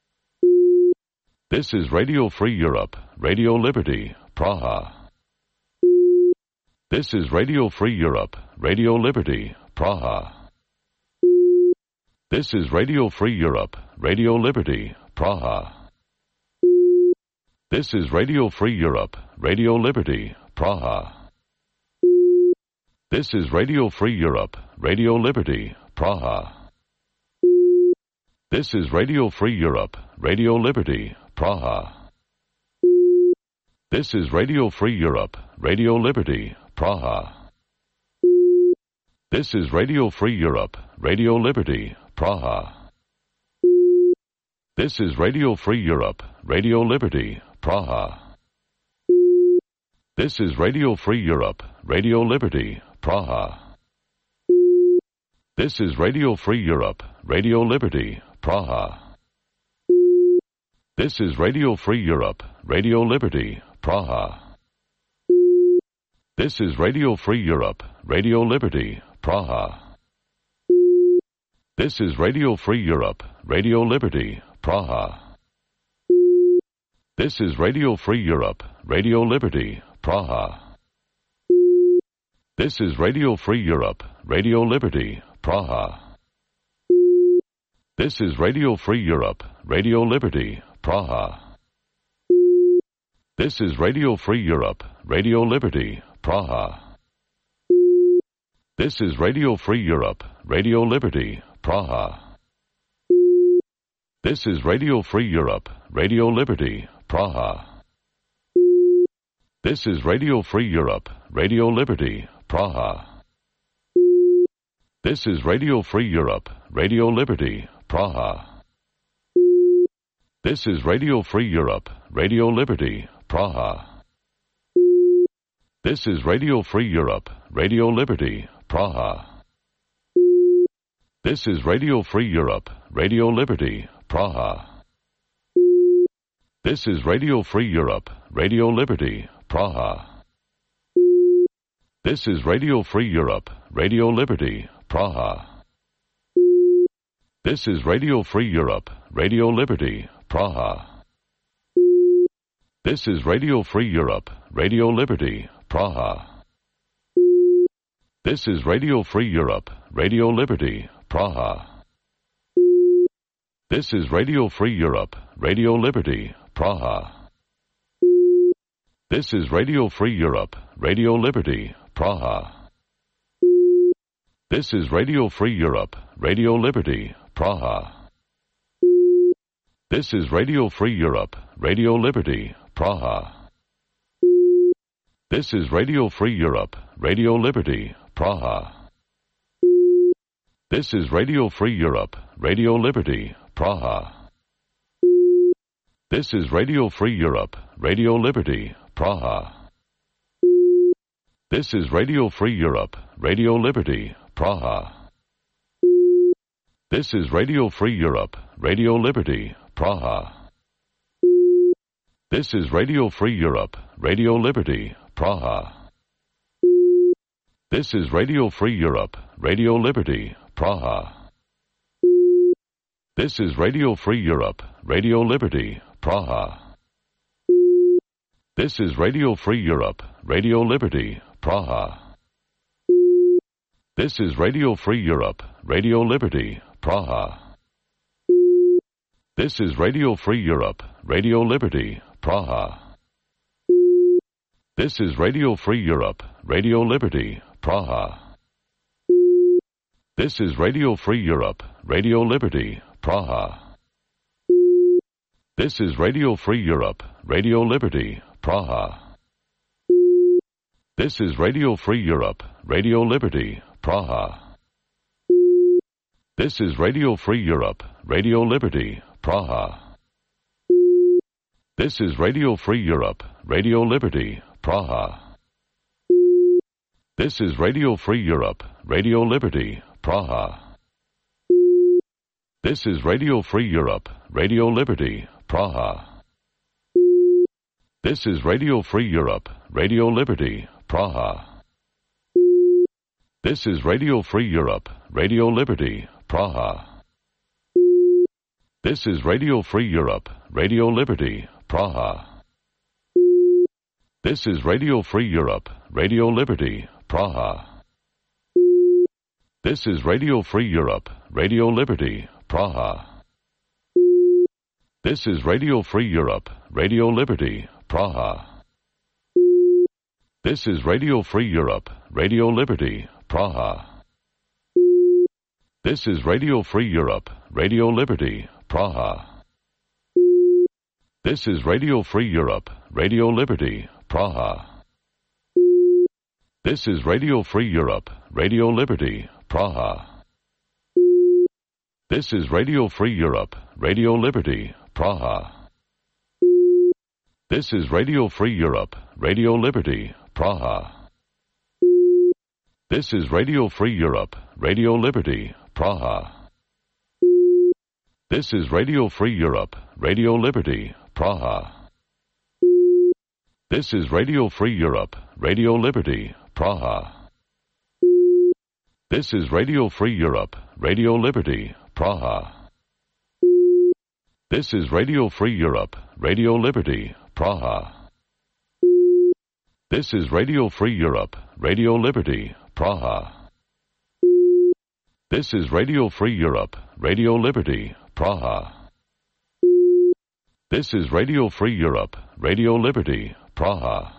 This is Radio Free Europe, Radio Liberty, Praha. This is Radio Free Europe, Radio Liberty, Praha. This is Radio Free Europe, Radio Liberty, Praha. This is Radio Free Europe, Radio Liberty, Praha. This is Radio Free Europe, Radio Liberty, Praha. This is Radio Free Europe, Radio Liberty, Praha. This is Radio Free Europe, Radio Liberty, Praha. This is Radio Free Europe, Radio Liberty, Praha. This is Radio Free Europe, Radio Liberty, Praha. This is Radio Free Europe, Radio Liberty, Praha. This is Radio Free Europe, Radio Liberty, Praha. This is Radio Free Europe, Radio Liberty, Praha. This is Radio Free Europe, Radio Liberty, Praha. This is Radio Free Europe, Radio Liberty, Praha. This is Radio Free Europe, Radio Liberty, Praha. This is Radio Free Europe, Radio Liberty, Praha. This is Radio Free Europe, Radio Liberty, Praha. This is Radio Free Europe, Radio Liberty, Praha. This is Radio Free Europe, Radio Liberty, Praha. This is Radio Free Europe, Radio Liberty, Praha. This is Radio Free Europe, Radio Liberty, Praha. This is Radio Free Europe, Radio Liberty, Praha. This is Radio Free Europe, Radio Liberty, Praha. This is Radio Free Europe, Radio Liberty, Praha. This is Radio Free Europe, Radio Liberty, Praha. This is Radio Free Europe, Radio Liberty, Praha. This is Radio Free Europe, Radio Liberty, Praha. This is Radio Free Europe, Radio Liberty, Praha. This is Radio Free Europe, Radio Liberty, Praha. This is Radio Free Europe, Radio Liberty, Praha. This is Radio Free Europe, Radio Liberty, Praha. This is Radio Free Europe, Radio Liberty, Praha. This is Radio Free Europe, Radio Liberty, Praha. This is Radio Free Europe, Radio Liberty, Praha. This is Radio Free Europe, Radio Liberty, Praha. This is Radio Free Europe, Radio Liberty, Praha. This is Radio Free Europe, Radio Liberty, Praha. This is Radio Free Europe, Radio Liberty, Praha. This is Radio Free Europe, Radio Liberty, Praha. This is Radio Free Europe, Radio Liberty, Praha. This is Radio Free Europe, Radio Liberty, Praha. This is Radio Free Europe, Radio Liberty, Praha. This is Radio Free Europe, Radio Liberty, Praha. This is Radio Free Europe, Radio Liberty, Praha. This is Radio Free Europe, Radio Liberty, Praha. This is Radio Free Europe, Radio Liberty, Praha. This is Radio Free Europe, Radio Liberty, Praha. This is Radio Free Europe, Radio Liberty, Praha. This is Radio Free Europe, Radio Liberty, Praha. This is Radio Free Europe, Radio Liberty, Praha. This is Radio Free Europe, Radio Liberty, Praha. This is Radio Free Europe, Radio Liberty, Praha. This is Radio Free Europe, Radio Liberty, Praha. This is Radio Free Europe, Radio Liberty, Praha. This is Radio Free Europe, Radio Liberty, Praha. This is Radio Free Europe, Radio Liberty, Praha. This is Radio Free Europe, Radio Liberty, Praha. This is Radio Free Europe, Radio Liberty, Praha. This is Radio Free Europe, Radio Liberty, Praha. This is Radio Free Europe, Radio Liberty, Praha. This is Radio Free Europe, Radio Liberty, Praha. This is Radio Free Europe, Radio Liberty, Praha. This is Radio Free Europe, Radio Liberty, Praha. This is Radio Free Europe, Radio Liberty, Praha. This is Radio Free Europe, Radio Liberty, Praha. This is Radio Free Europe, Radio Liberty, Praha. This is Radio Free Europe, Radio Liberty, Praha. This is Radio Free Europe, Radio Liberty, Praha. This is Radio Free Europe, Radio Liberty, Praha. This is Radio Free Europe, Radio Liberty, Praha. This is Radio Free Europe, Radio Liberty, Praha. This is Radio Free Europe, Radio Liberty, Praha. This is Radio Free Europe, Radio Liberty, Praha.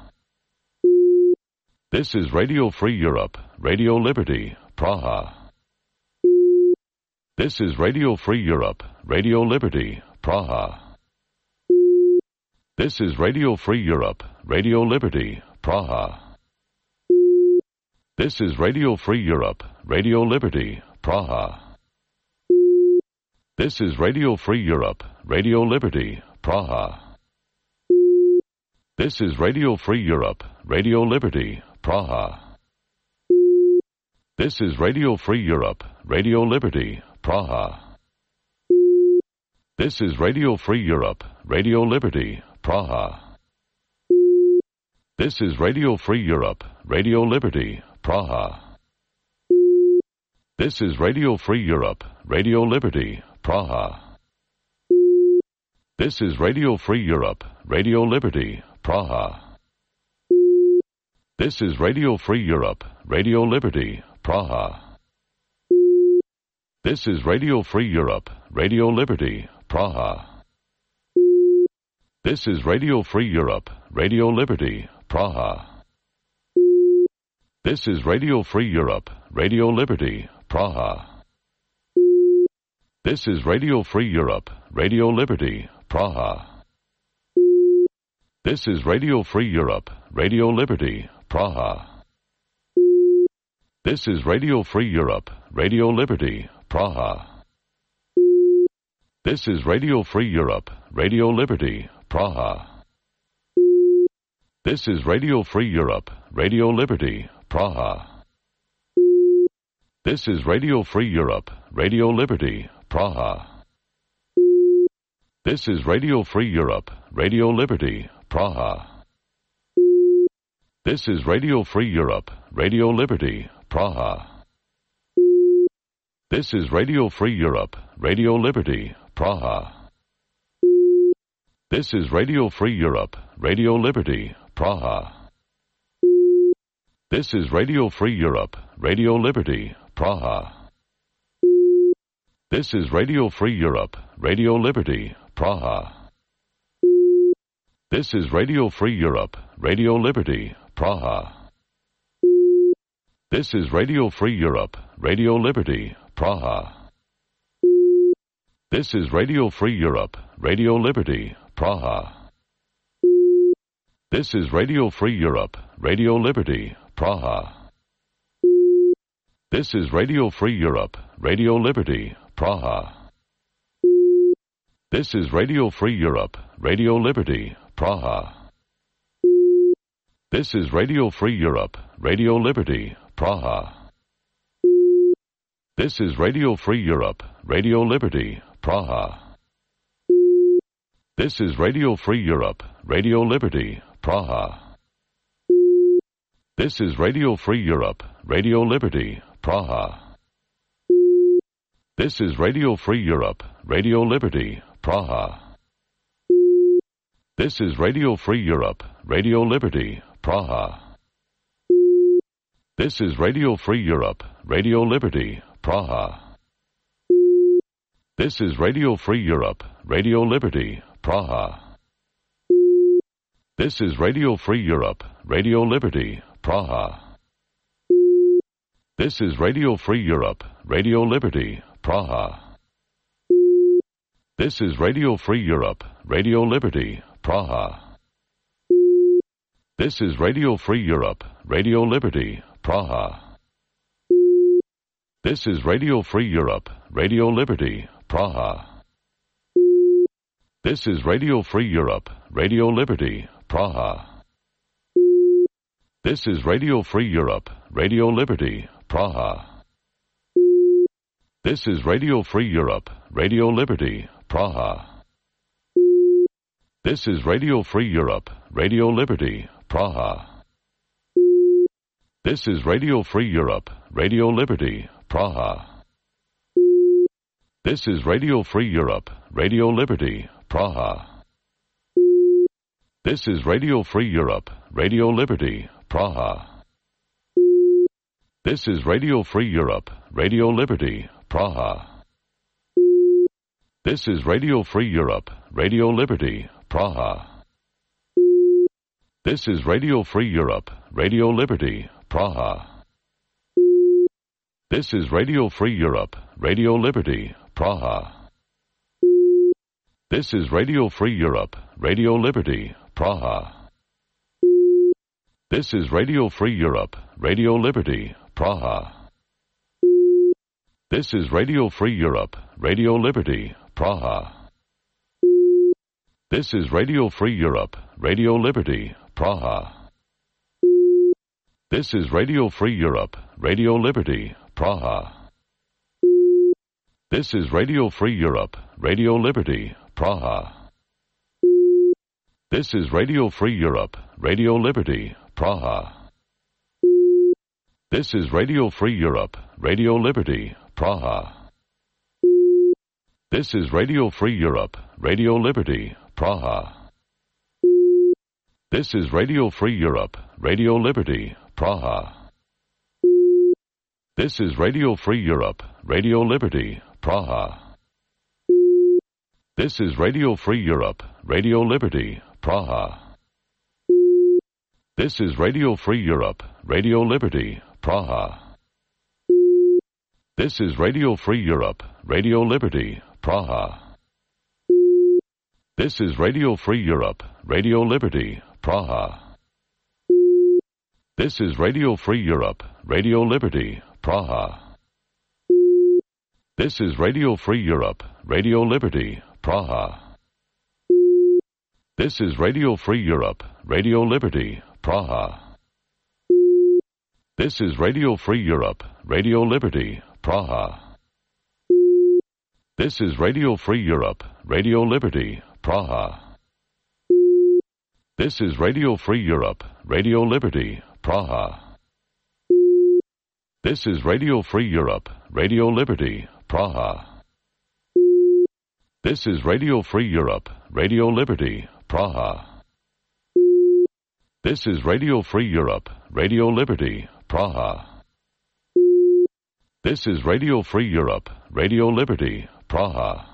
This is Radio Free Europe, Radio Liberty, Praha. This is Radio Free Europe, Radio Liberty, Praha. This is Radio Free Europe, Radio Liberty, Praha. This is Radio Free Europe, Radio Liberty, Praha. This is Radio Free Europe, Radio Liberty, Praha. This is Radio Free Europe, Radio Liberty, Praha. This is Radio Free Europe, Radio Liberty, Praha. This is Radio Free Europe, Radio Liberty, Praha. This is Radio Free Europe, Radio Liberty, Praha. This is Radio Free Europe, Radio Liberty, Praha. This is Radio Free Europe, Radio Liberty, Praha. This is Radio Free Europe, Radio Liberty, Praha. This is Radio Free Europe, Radio Liberty, Praha. This is Radio Free Europe, Radio Liberty, Praha. This is Radio Free Europe, Radio Liberty, Praha. This is Radio Free Europe, Radio Liberty, Praha. This is Radio Free Europe, Radio Liberty, Praha. This is Radio Free Europe, Radio Liberty, Praha. This is Radio Free Europe, Radio Liberty, Praha. This is Radio Free Europe, Radio Liberty, Praha. This is Radio Free Europe, Radio Liberty, Praha. This is Radio Free Europe, Radio Liberty, Praha. This is Radio Free Europe, Radio Liberty, Praha. This is Radio Free Europe, Radio Liberty, Praha. This is Radio Free Europe, Radio Liberty, Praha. This is Radio Free Europe, Radio Liberty, Praha. This is Radio Free Europe, Radio Liberty, Praha. This is Radio Free Europe, Radio Liberty, Praha. This is Radio Free Europe, Radio Liberty, Praha. This is Radio Free Europe, Radio Liberty, Praha. This is Radio Free Europe, Radio Liberty, Praha. This is Radio Free Europe, Radio Liberty, Praha. This is Radio Free Europe, Radio Liberty, Praha. This is Radio Free Europe, Radio Liberty, Praha. This is Radio Free Europe, Radio Liberty, Praha. This is Radio Free Europe, Radio Liberty, Praha. This is Radio Free Europe, Radio Liberty, Praha. This is Radio Free Europe, Radio Liberty, Praha. This is Radio Free Europe, Radio Liberty, Praha. This is Radio Free Europe, Radio Liberty, Praha. This is Radio Free Europe, Radio Liberty, Praha. This is Radio Free Europe, Radio Liberty, Praha. This is Radio Free Europe, Radio Liberty, Praha. This is Radio Free Europe, Radio Liberty, Praha. This is Radio Free Europe, Radio Liberty, Praha. This is Radio Free Europe, Radio Liberty, Praha. This is Radio Free Europe, Radio Liberty, Praha. This is Radio Free Europe, Radio Liberty, Praha. This is Radio Free Europe, Radio Liberty, Praha. This is Radio Free Europe, Radio Liberty, Praha. This is Radio Free Europe, Radio Liberty, Praha. This is Radio Free Europe, Radio Liberty, Praha. This is Radio Free Europe, Radio Liberty, Praha. This is Radio Free Europe, Radio Liberty, Praha. This is Radio Free Europe, Radio Liberty, Praha. This is Radio Free Europe, Radio Liberty, Praha. This is Radio Free Europe, Radio Liberty, Praha. This is Radio Free Europe, Radio Liberty, Praha. This is Radio Free Europe, Radio Liberty, Praha. This is Radio Free Europe, Radio Liberty, Praha. This is Radio Free Europe, Radio Liberty, Praha. This is Radio Free Europe, Radio Liberty, Praha. This is Radio Free Europe, Radio Liberty, Praha. This is Radio Free Europe, Radio Liberty, Praha. This is Radio Free Europe, Radio Liberty, Praha. This is Radio Free Europe, Radio Liberty, Praha. This is Radio Free Europe, Radio Liberty, Praha. This is Radio Free Europe, Radio Liberty, Praha. This is Radio Free Europe, Radio Liberty, Praha. This is Radio Free Europe, Radio Liberty, Praha. This is Radio Free Europe, Radio Liberty, Praha. This is Radio Free Europe, Radio Liberty, Praha. This is Radio Free Europe, Radio Liberty, Praha. This is Radio Free Europe, Radio Liberty, Praha. This is Radio Free Europe, Radio Liberty, Praha. This is Radio Free Europe, Radio Liberty, Praha. This is Radio Free Europe, Radio Liberty, Praha. This is Radio Free Europe, Radio Liberty, Praha. This is Radio Free Europe, Radio Liberty, Praha. This is Radio Free Europe, Radio Liberty, Praha. This is Radio Free Europe, Radio Liberty, Praha. This is Radio Free Europe, Radio Liberty, Praha.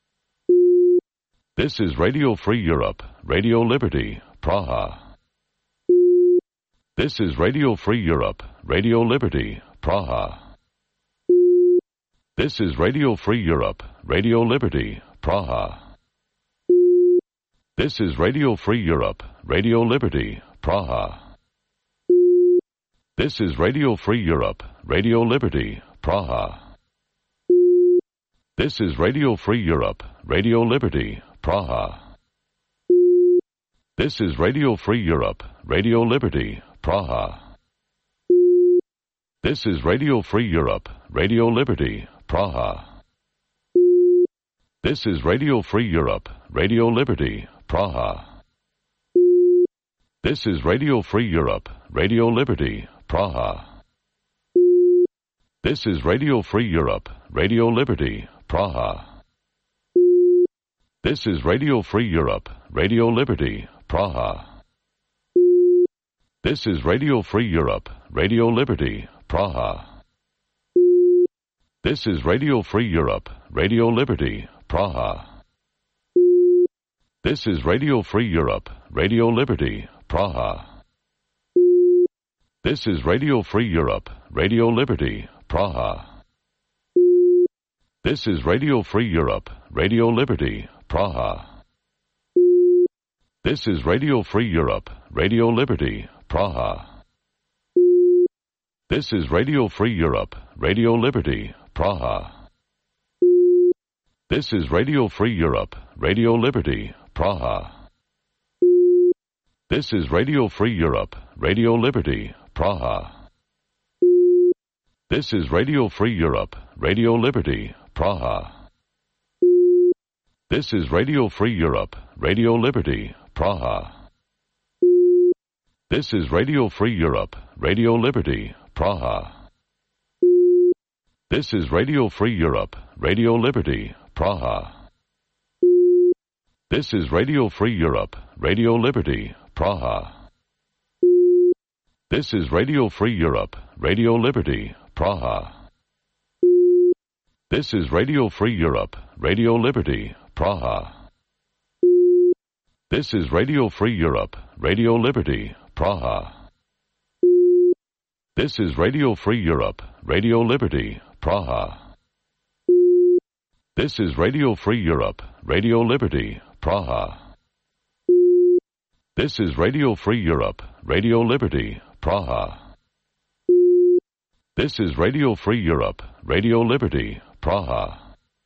This is Radio Free Europe, Radio Liberty, Praha. This is Radio Free Europe, Radio Liberty, Praha. This is Radio Free Europe, Radio Liberty, Praha. This is Radio Free Europe, Radio Liberty, Praha. This is Radio Free Europe, Radio Liberty, Praha. This is Radio Free Europe, Radio Liberty, Praha. This is Radio Free Europe, Radio Liberty, Praha. This is Radio Free Europe, Radio Liberty, Praha. This is Radio Free Europe, Radio Liberty, Praha. This is Radio Free Europe, Radio Liberty, Praha. This is Radio Free Europe, Radio Liberty, Praha. This is Radio Free Europe, Radio Liberty, Praha. This is Radio Free Europe, Radio Liberty, Praha. This is Radio Free Europe, Radio Liberty, Praha. This is Radio Free Europe, Radio Liberty, Praha. This is Radio Free Europe, Radio Liberty, Praha. This is Radio Free Europe, Radio Liberty, Praha. This is Radio Free Europe, Radio Liberty, Praha. This is Radio Free Europe, Radio Liberty, Praha. This is Radio Free Europe, Radio Liberty, Praha. This is Radio Free Europe, Radio Liberty, Praha. This is Radio Free Europe, Radio Liberty, Praha. This is Radio Free Europe, Radio Liberty, Praha. This is Radio Free Europe, Radio Liberty, Praha. This is Radio Free Europe, Radio Liberty, Praha. This is Radio Free Europe, Radio Liberty, Praha. This is Radio Free Europe, Radio Liberty, Praha. This is Radio Free Europe, Radio Liberty, Praha. This is Radio Free Europe, Radio Liberty, Praha. This is Radio Free Europe, Radio Liberty, Praha. This is Radio Free Europe, Radio Liberty, Praha. This is Radio Free Europe, Radio Liberty, Praha. This is Radio Free Europe, Radio Liberty, Praha.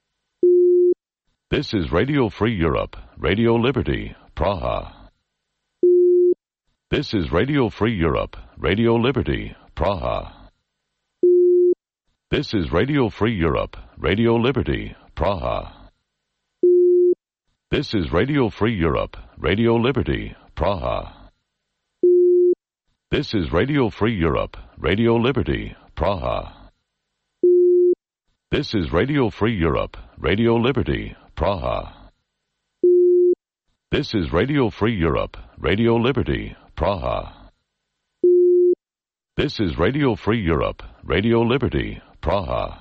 This is Radio Free Europe, Radio Liberty, Praha. This is Radio Free Europe, Radio Liberty, Praha. This is Radio Free Europe, Radio Liberty, Praha. This is Radio Free Europe, Radio Liberty, Praha. This is Radio Free Europe, Radio Liberty, Praha. This is Radio Free Europe, Radio Liberty, Praha. This is Radio Free Europe, Radio Liberty, Praha. This is Radio Free Europe, Radio Liberty, Praha.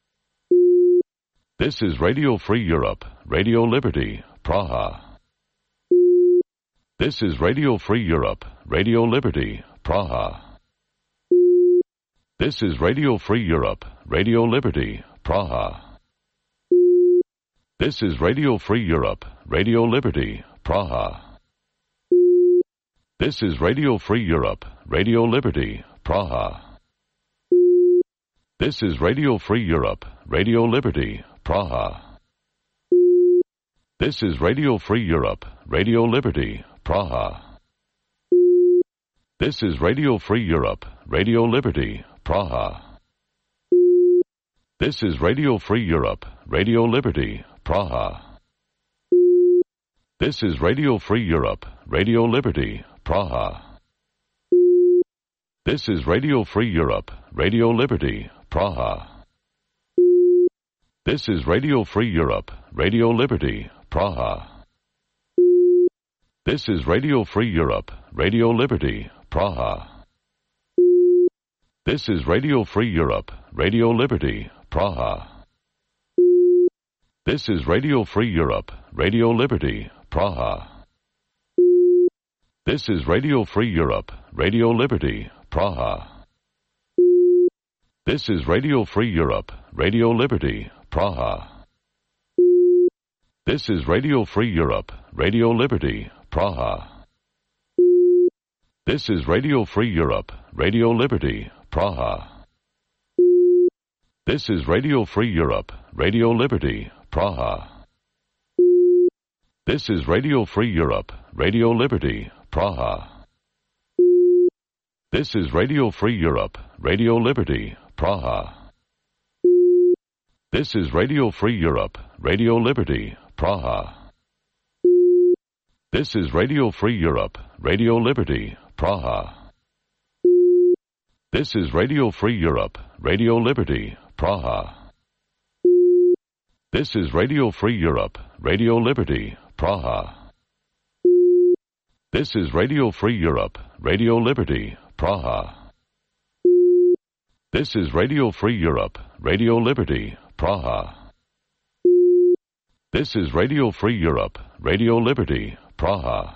This is Radio Free Europe, Radio Liberty, Praha. This is Radio Free Europe, Radio Liberty, Praha. This is Radio Free Europe, Radio Liberty, Praha. This is Radio Free Europe, Radio Liberty, Praha. This is Radio Free Europe, Radio Liberty, Praha. This is Radio Free Europe, Radio Liberty, Praha. This is Radio Free Europe, Radio Liberty, Praha. This is Radio Free Europe, Radio Liberty, Praha. This is Radio Free Europe, Radio Liberty, Praha. This is Radio Free Europe, Radio Liberty, Praha. This is Radio Free Europe, Radio Liberty, Praha. This is Radio Free Europe, Radio Liberty, Praha. This is Radio Free Europe, Radio Liberty, Praha. This is Radio Free Europe, Radio Liberty, Praha. This is Radio Free Europe, Radio Liberty, Praha. This is Radio Free Europe, Radio Liberty, Praha. This is Radio Free Europe, Radio Liberty, Praha. This is Radio Free Europe, Radio Liberty, Praha. This is Radio Free Europe, Radio Liberty, Praha. This is Radio Free Europe, Radio Liberty, Praha. This is Radio Free Europe, Radio Liberty, Praha. This is Radio Free Europe, Radio Liberty, Praha. This is Radio Free Europe, Radio Liberty, Praha. This is Radio Free Europe, Radio Liberty, Praha. This is Radio Free Europe, Radio Liberty, Praha. This is Radio Free Europe, Radio Liberty, Praha. This is Radio Free Europe, Radio Liberty, Praha. This is Radio Free Europe, Radio Liberty, Praha. This is Radio Free Europe, Radio Liberty, Praha.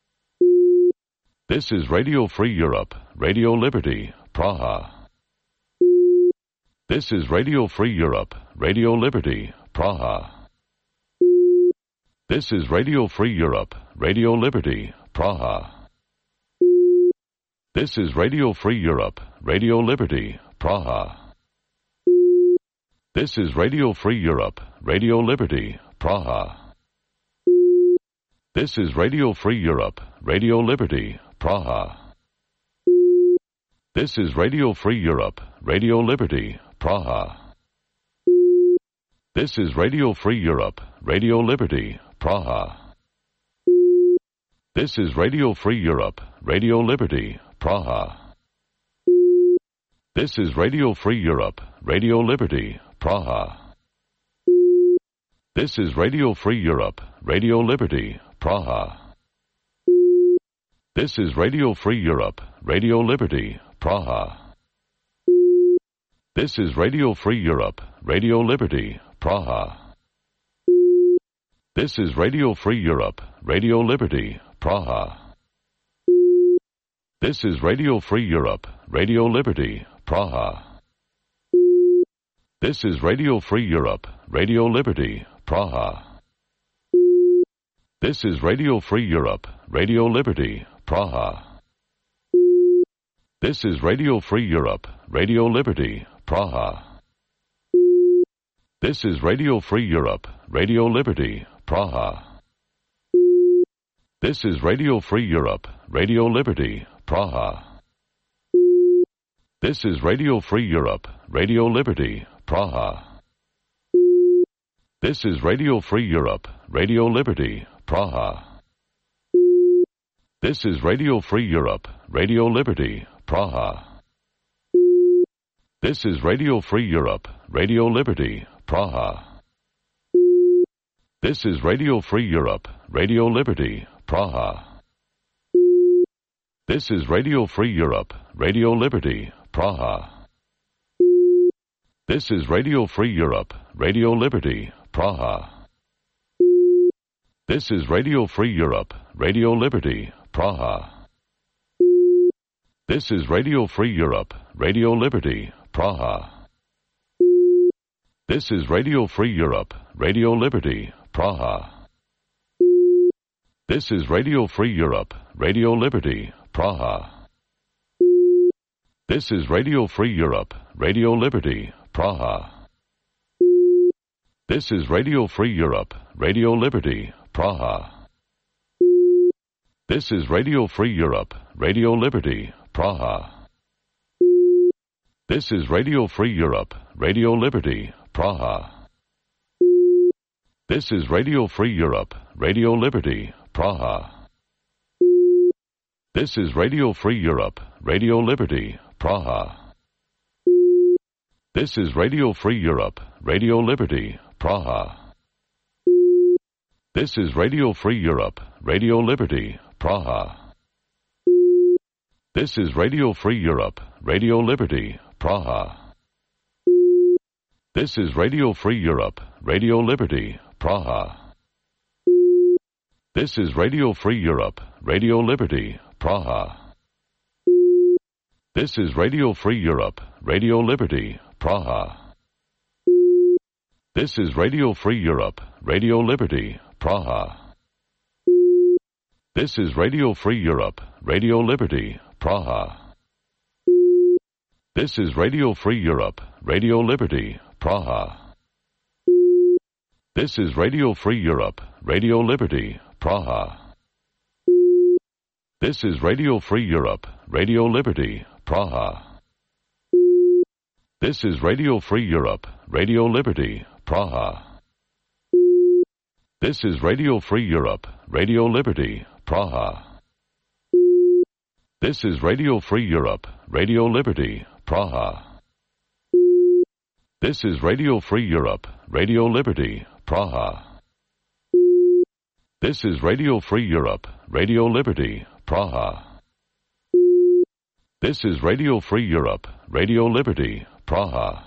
This is Radio Free Europe, Radio Liberty, Praha. This is Radio Free Europe, Radio Liberty, Praha. This is Radio Free Europe, Radio Liberty, Praha. This is Radio Free Europe, Radio Liberty, Praha. This is Radio Free Europe, Radio Liberty, Praha. This is Radio Free Europe, Radio Liberty, Praha. This is Radio Free Europe, Radio Liberty, Praha. This is Radio Free Europe, Radio Liberty, Praha. This is Radio Free Europe, Radio Liberty, Praha. This is Radio Free Europe, Radio Liberty, Praha. This is Radio Free Europe, Radio Liberty, Praha. This is Radio Free Europe, Radio Liberty, Praha. This is Radio Free Europe, Radio Liberty, Praha. This is Radio Free Europe, Radio Liberty, Praha. This is Radio Free Europe, Radio Liberty, Praha. This is Radio Free Europe, Radio Liberty, Praha. This is Radio Free Europe, Radio Liberty, Praha. This is Radio Free Europe, Radio Liberty, Praha. This is Radio Free Europe, Radio Liberty, Praha. This is Radio Free Europe, Radio Liberty, Praha. This is Radio Free Europe, Radio Liberty, Praha. This is Radio Free Europe, Radio Liberty, Praha. This is Radio Free Europe, Radio Liberty, Praha. This is Radio Free Europe, Radio Liberty, Praha. This is Radio Free Europe, Radio Liberty, Praha. This is Radio Free Europe, Radio Liberty, Praha. This is Radio Free Europe, Radio Liberty, Praha. This is Radio Free Europe, Radio Liberty, Praha. This is Radio Free Europe, Radio Liberty, Praha. This is Radio Free Europe, Radio Liberty, Praha. This is Radio Free Europe, Radio Liberty, Praha. This is Radio Free Europe, Radio Liberty, Praha. This is Radio Free Europe, Radio Liberty, Praha. This is Radio Free Europe, Radio Liberty, Praha. This is Radio Free Europe, Radio Liberty, Praha. This is Radio Free Europe, Radio Liberty, Praha. This is Radio Free Europe, Radio Liberty, Praha. This is Radio Free Europe, Radio Liberty, Praha. This is Radio Free Europe, Radio Liberty, Praha. This is Radio Free Europe, Radio Liberty, Praha. This is Radio Free Europe, Radio Liberty, Praha. This is Radio Free Europe, Radio Liberty, Praha. This is Radio Free Europe, Radio Liberty, Praha. This is Radio Free Europe, Radio Liberty, Praha. This is Radio Free Europe, Radio Liberty, Praha. This is Radio Free Europe, Radio Liberty, Praha. This is Radio Free Europe, Radio Liberty, Praha. This is Radio Free Europe, Radio Liberty, Praha. This is Radio Free Europe, Radio Liberty, Praha. This is Radio Free Europe, Radio Liberty, Praha. This is Radio Free Europe, Radio Liberty, Praha. This is Radio Free Europe, Radio Liberty, Praha. This is Radio Free Europe, Radio Liberty, Praha. This is Radio Free Europe, Radio Liberty, Praha.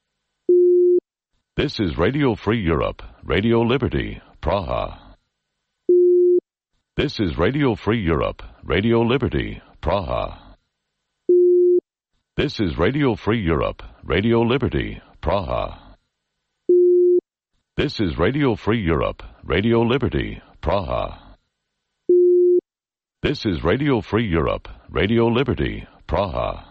This is Radio Free Europe, Radio Liberty, Praha. This is Radio Free Europe, Radio Liberty, Praha. This is Radio Free Europe, Radio Liberty, Praha. This is Radio Free Europe, Radio Liberty, Praha. This is Radio Free Europe, Radio Liberty, Praha.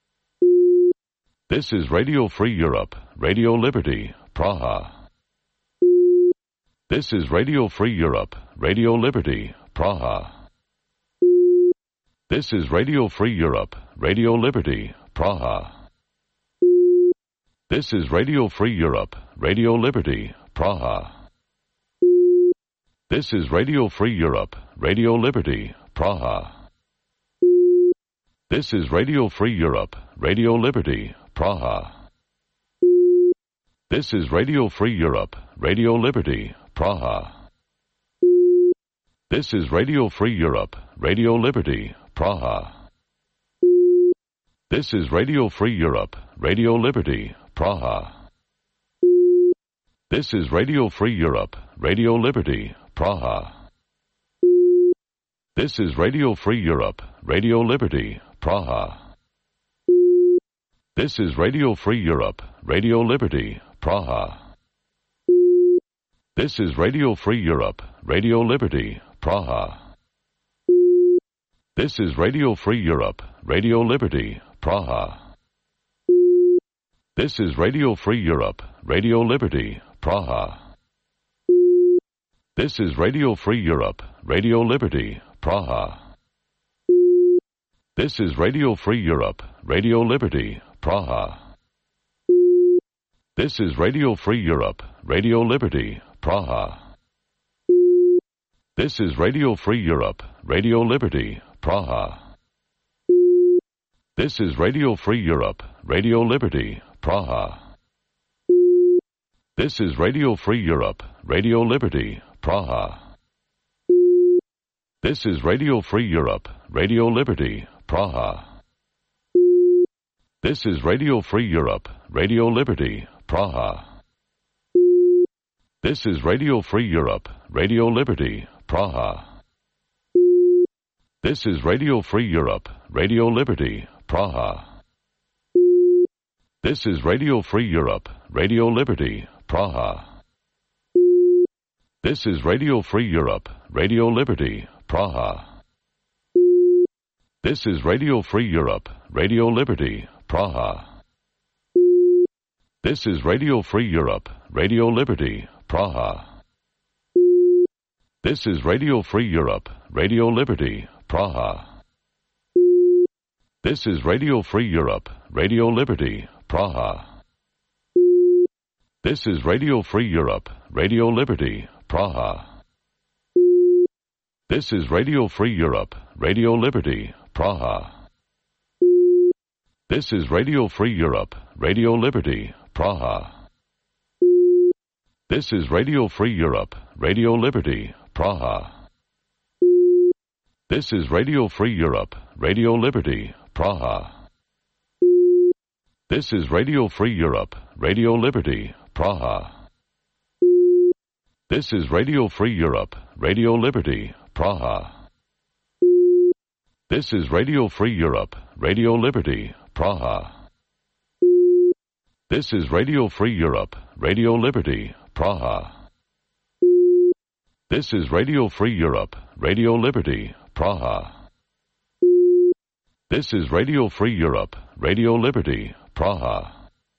This is Radio Free Europe, Radio Liberty, Praha. This is Radio Free Europe, Radio Liberty, Praha. This is Radio Free Europe, Radio Liberty, Praha. This is Radio Free Europe, Radio Liberty, Praha. This is Radio Free Europe, Radio Liberty, Praha. This is Radio Free Europe, Radio Liberty, Praha. This is Radio Free Europe, Radio Liberty, Praha. This is Radio Free Europe, Radio Liberty, Praha. This is Radio Free Europe, Radio Liberty, Praha. This is Radio Free Europe, Radio Liberty, Praha. This is Radio Free Europe, Radio Liberty, Praha. This is Radio Free Europe, Radio Liberty, Praha. This is Radio Free Europe, Radio Liberty, Praha. This is Radio Free Europe, Radio Liberty, Praha. This is Radio Free Europe, Radio Liberty, Praha. This is Radio Free Europe, Radio Liberty, Praha. This is Radio Free Europe, Radio Liberty, Praha. This is Radio Free Europe, Radio Liberty, Praha. This is Radio Free Europe, Radio Liberty, Praha. This is Radio Free Europe, Radio Liberty, Praha. This is Radio Free Europe, Radio Liberty, Praha. This is Radio Free Europe, Radio Liberty, Praha. This is Radio Free Europe, Radio Liberty, Praha. This is Radio Free Europe, Radio Liberty, Praha. This is Radio Free Europe, Radio Liberty, Praha. This is Radio Free Europe, Radio Liberty, Praha. This is Radio Free Europe, Radio Liberty, Praha. This is Radio Free Europe, Radio Liberty, Praha. This is Radio Free Europe, Radio Liberty, Praha. This is Radio Free Europe, Radio Liberty, Praha. This is Radio Free Europe, Radio Liberty, Praha. This is Radio Free Europe, Radio Liberty, Praha. This is Radio Free Europe, Radio Liberty, Praha. This is Radio Free Europe, Radio Liberty, Praha. This is Radio Free Europe, Radio Liberty, Praha. This is Radio Free Europe, Radio Liberty, Praha. This is Radio Free Europe, Radio Liberty, Praha. This is Radio Free Europe, Radio Liberty, Praha. This is Radio Free Europe, Radio Liberty, Praha. This is Radio Free Europe, Radio Liberty, Praha. This is Radio Free Europe, Radio Liberty, Praha. This is Radio Free Europe, Radio Liberty, Praha.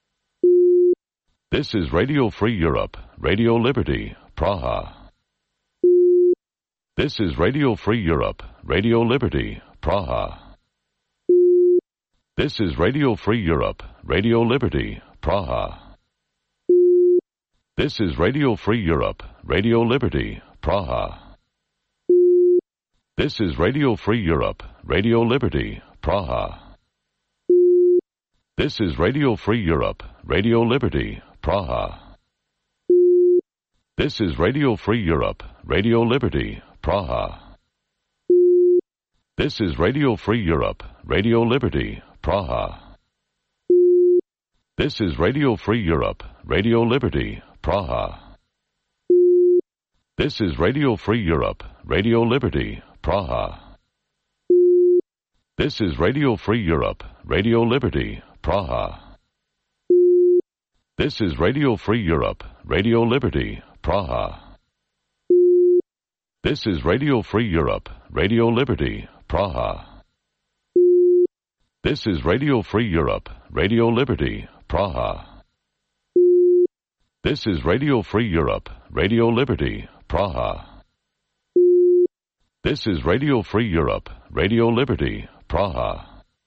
This is Radio Free Europe, Radio Liberty, Praha. This is Radio Free Europe, Radio Liberty, Praha. This is Radio Free Europe, Radio Liberty, Praha. This is Radio Free Europe, Radio Liberty, Praha. This is Radio Free Europe, Radio Liberty, Praha. This is Radio Free Europe, Radio Liberty, Praha. This is Radio Free Europe, Radio Liberty, Praha. This is Radio Free Europe, Radio Liberty, Praha. This is Radio Free Europe, Radio Liberty, Praha. This is Radio Free Europe, Radio Liberty, Praha. This is Radio Free Europe, Radio Liberty, Praha. This is Radio Free Europe, Radio Liberty, Praha. This is Radio Free Europe, Radio Liberty, Praha. This is Radio Free Europe, Radio Liberty, Praha. This is Radio Free Europe, Radio Liberty, Praha. This is Radio Free Europe, Radio Liberty, Praha.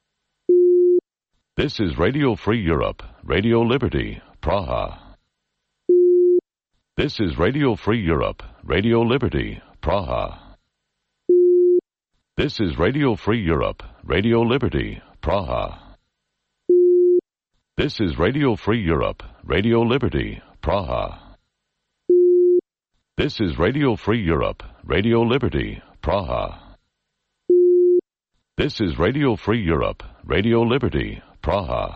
This is Radio Free Europe, Radio Liberty, Praha. This is Radio Free Europe, Radio Liberty, Praha. This is Radio Free Europe, Radio Liberty, Praha. This is Radio Free Europe, Radio Liberty, Praha. This is Radio Free Europe, Radio Liberty, Praha. This is Radio Free Europe, Radio Liberty, Praha.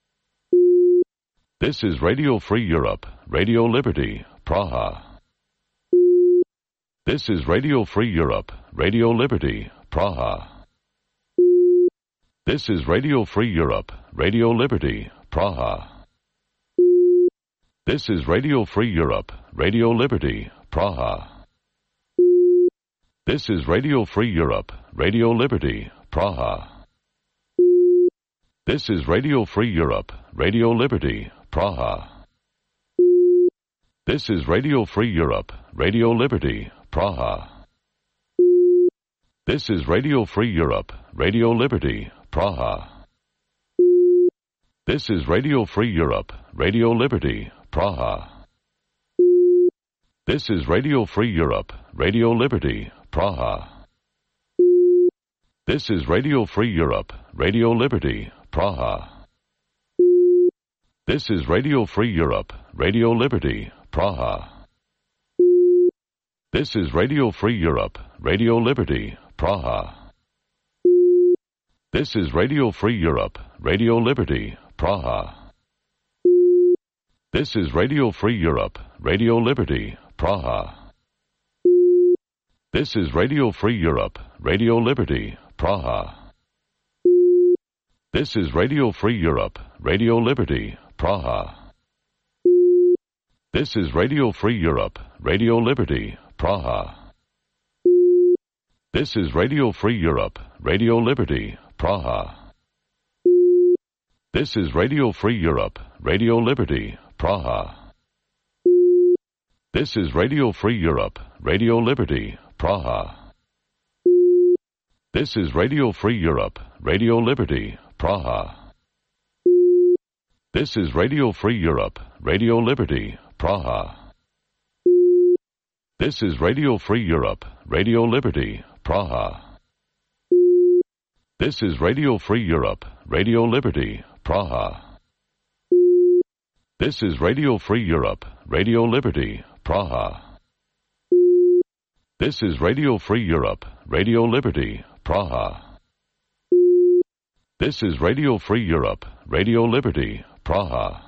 This is Radio Free Europe, Radio Liberty, Praha. This is Radio Free Europe, Radio Liberty, Praha. This is Radio Free Europe, Radio Liberty, Praha. This is Radio Free Europe, Radio Liberty, Praha. This is Radio Free Europe, Radio Liberty, Praha. This is Radio Free Europe, Radio Liberty, Praha. This is Radio Free Europe, Radio Liberty, Praha. This is Radio Free Europe, Radio Liberty, Praha. This is Radio Free Europe, Radio Liberty, Praha. This is Radio Free Europe, Radio Liberty, Praha. This is Radio Free Europe, Radio Liberty, Praha. This is Radio Free Europe, Radio Liberty, Praha. This is Radio Free Europe, Radio Liberty, Praha. This is Radio Free Europe, Radio Liberty, Praha. This is Radio Free Europe, Radio Liberty, Praha. This is Radio Free Europe, Radio Liberty, Praha. This is Radio Free Europe, Radio Liberty, Praha. This is Radio Free Europe, Radio Liberty, Praha. This is Radio Free Europe, Radio Liberty, Praha. This is Radio Free Europe, Radio Liberty, Praha. This is Radio Free Europe, Radio Liberty, Praha. This is Radio Free Europe, Radio Liberty, Praha. This is Radio Free Europe, Radio Liberty, Praha. This is Radio Free Europe, Radio Liberty, Praha. This is Radio Free Europe, Radio Liberty, Praha. This is Radio Free Europe, Radio Liberty, Praha. This is Radio Free Europe, Radio Liberty, Praha. This is Radio Free Europe, Radio Liberty, Praha.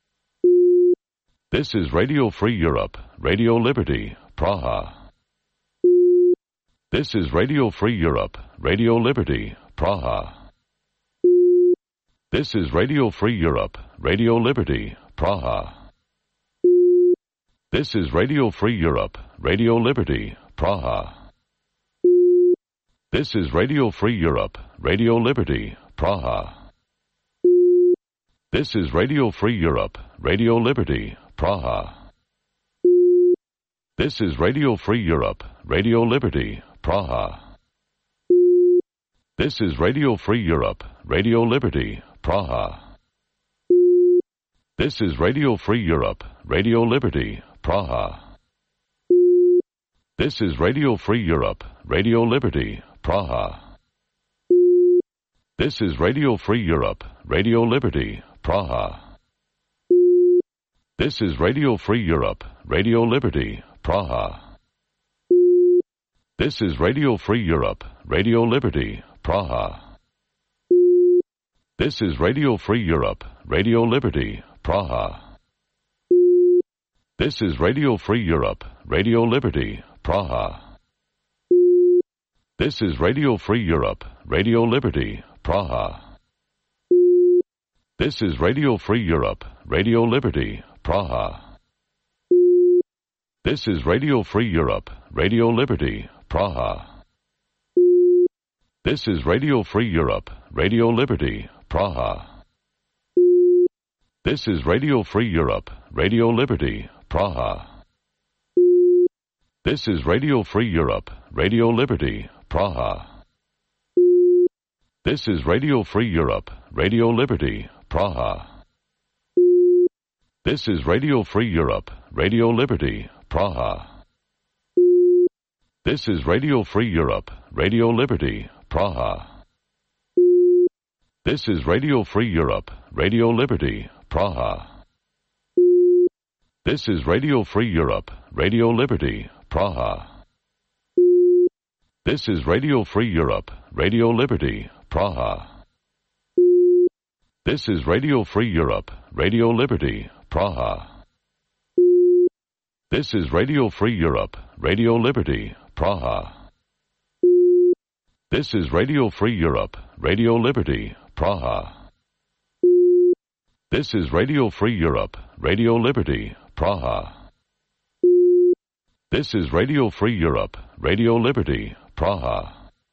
This is Radio Free Europe, Radio Liberty, Praha. This is Radio Free Europe, Radio Liberty, Praha. This is Radio Free Europe, Radio Liberty, Praha. This is Radio Free Europe, Radio Liberty, Praha. This is Radio Free Europe, Radio Liberty, Praha. This is Radio Free Europe, Radio Liberty, Praha. This is Radio Free Europe, Radio Liberty, Praha. This is Radio Free Europe, Radio Liberty, Praha. This is Radio Free Europe, Radio Liberty, Praha. This is Radio Free Europe, Radio Liberty, Praha. This is Radio Free Europe, Radio Liberty, Praha. This is Radio Free Europe, Radio Liberty, Praha. This is Radio Free Europe, Radio Liberty, Praha. This is Radio Free Europe, Radio Liberty, Praha. This is Radio Free Europe, Radio Liberty, Praha. This is Radio Free Europe, Radio Liberty, Praha. This is Radio Free Europe, Radio Liberty, Praha. This is Radio Free Europe, Radio Liberty, Praha. This is Radio Free Europe, Radio Liberty, Praha. This is Radio Free Europe, Radio Liberty, Praha. This is Radio Free Europe, Radio Liberty, Praha. This is Radio Free Europe, Radio Liberty, Praha. This is Radio Free Europe, Radio Liberty, Praha. This is Radio Free Europe, Radio Liberty, Praha. This is Radio Free Europe, Radio Liberty, Praha. This is Radio Free Europe, Radio Liberty, Praha. This is Radio Free Europe, Radio Liberty, Praha. This is Radio Free Europe, Radio Liberty, Praha. This is Radio Free Europe, Radio Liberty, Praha. This is Radio Free Europe, Radio Liberty, Praha. This is Radio Free Europe, Radio Liberty, Praha. This is Radio Free Europe, Radio Liberty, Praha.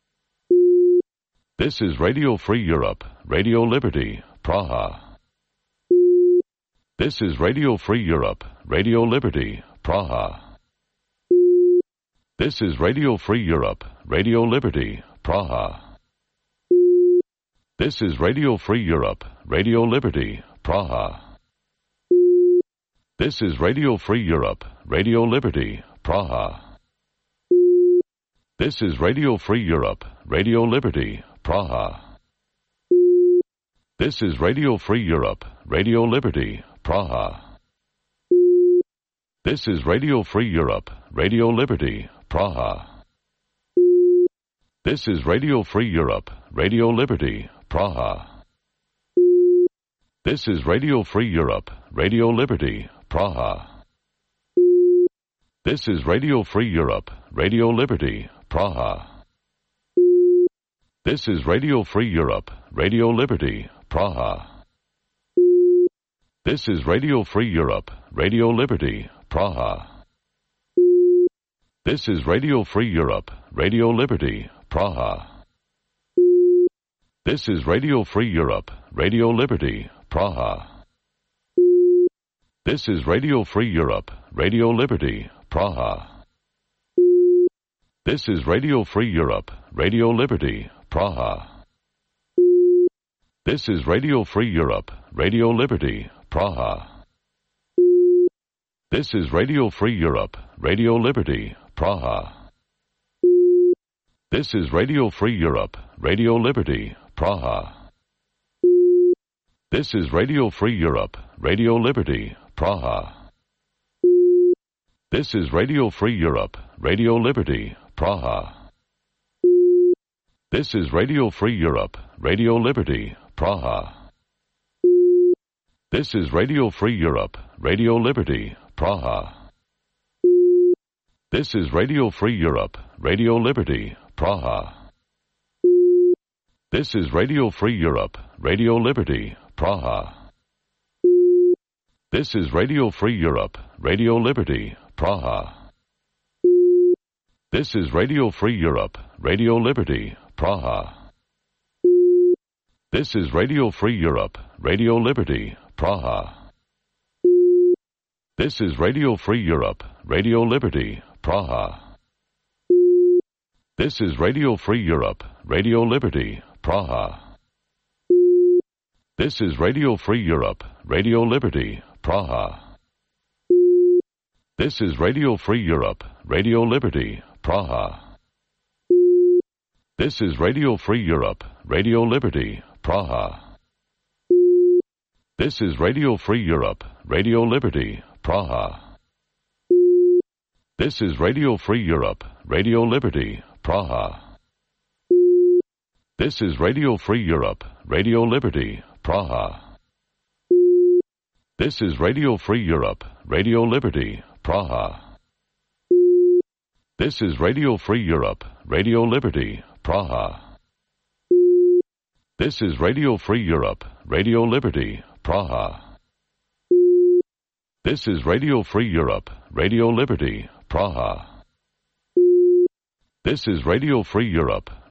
This is Radio Free Europe, Radio Liberty, Praha. This is Radio Free Europe, Radio Liberty, Praha. This is Radio Free Europe, Radio Liberty, Praha. This is Radio Free Europe, Radio Liberty, Praha. This is Radio Free Europe, Radio Liberty, Praha. This is Radio Free Europe, Radio Liberty, Praha. This is Radio Free Europe, Radio Liberty, Praha. This is Radio Free Europe, Radio Liberty, Praha. This is Radio Free Europe, Radio Liberty, Praha. This is Radio Free Europe, Radio Liberty, Praha. This is Radio Free Europe, Radio Liberty, Praha. This is Radio Free Europe, Radio Liberty, Praha. This is Radio Free Europe, Radio Liberty, Praha. This is Radio Free Europe, Radio Liberty, Praha. This is Radio Free Europe, Radio Liberty, Praha. This is Radio Free Europe, Radio Liberty, Praha. This is Radio Free Europe, Radio Liberty, Praha. This is Radio Free Europe, Radio Liberty, Praha. This is Radio Free Europe, Radio Liberty, Praha. This is Radio Free Europe, Radio Liberty, Praha. This is Radio Free Europe, Radio Liberty, Praha. This is Radio Free Europe, Radio Liberty, Praha. This is Radio Free Europe, Radio Liberty, Praha. This is Radio Free Europe, Radio Liberty, Praha. This is Radio Free Europe, Radio Liberty, Praha. This is Radio Free Europe, Radio Liberty, Praha. This is Radio Free Europe, Radio Liberty, Praha. This is Radio Free Europe, Radio Liberty, Praha. This is Radio Free Europe, Radio Liberty, Praha. This is Radio Free Europe, Radio Liberty, Praha. This is Radio Free Europe, Radio Liberty, Praha. This is Radio Free Europe, Radio Liberty, Praha. This is Radio Free Europe, Radio Liberty, Praha. This is Radio Free Europe, Radio Liberty, Praha. This is Radio Free Europe, Radio Liberty, Praha. This is Radio Free Europe, Radio Liberty, Praha. This is Radio Free Europe, Radio Liberty, Praha. This is Radio Free Europe, Radio Liberty, Praha. This is Radio Free Europe, Radio Liberty, Praha. This is Radio Free Europe, Radio Liberty, Praha. This is Radio Free Europe, Radio Liberty, Praha. This is Radio Free Europe,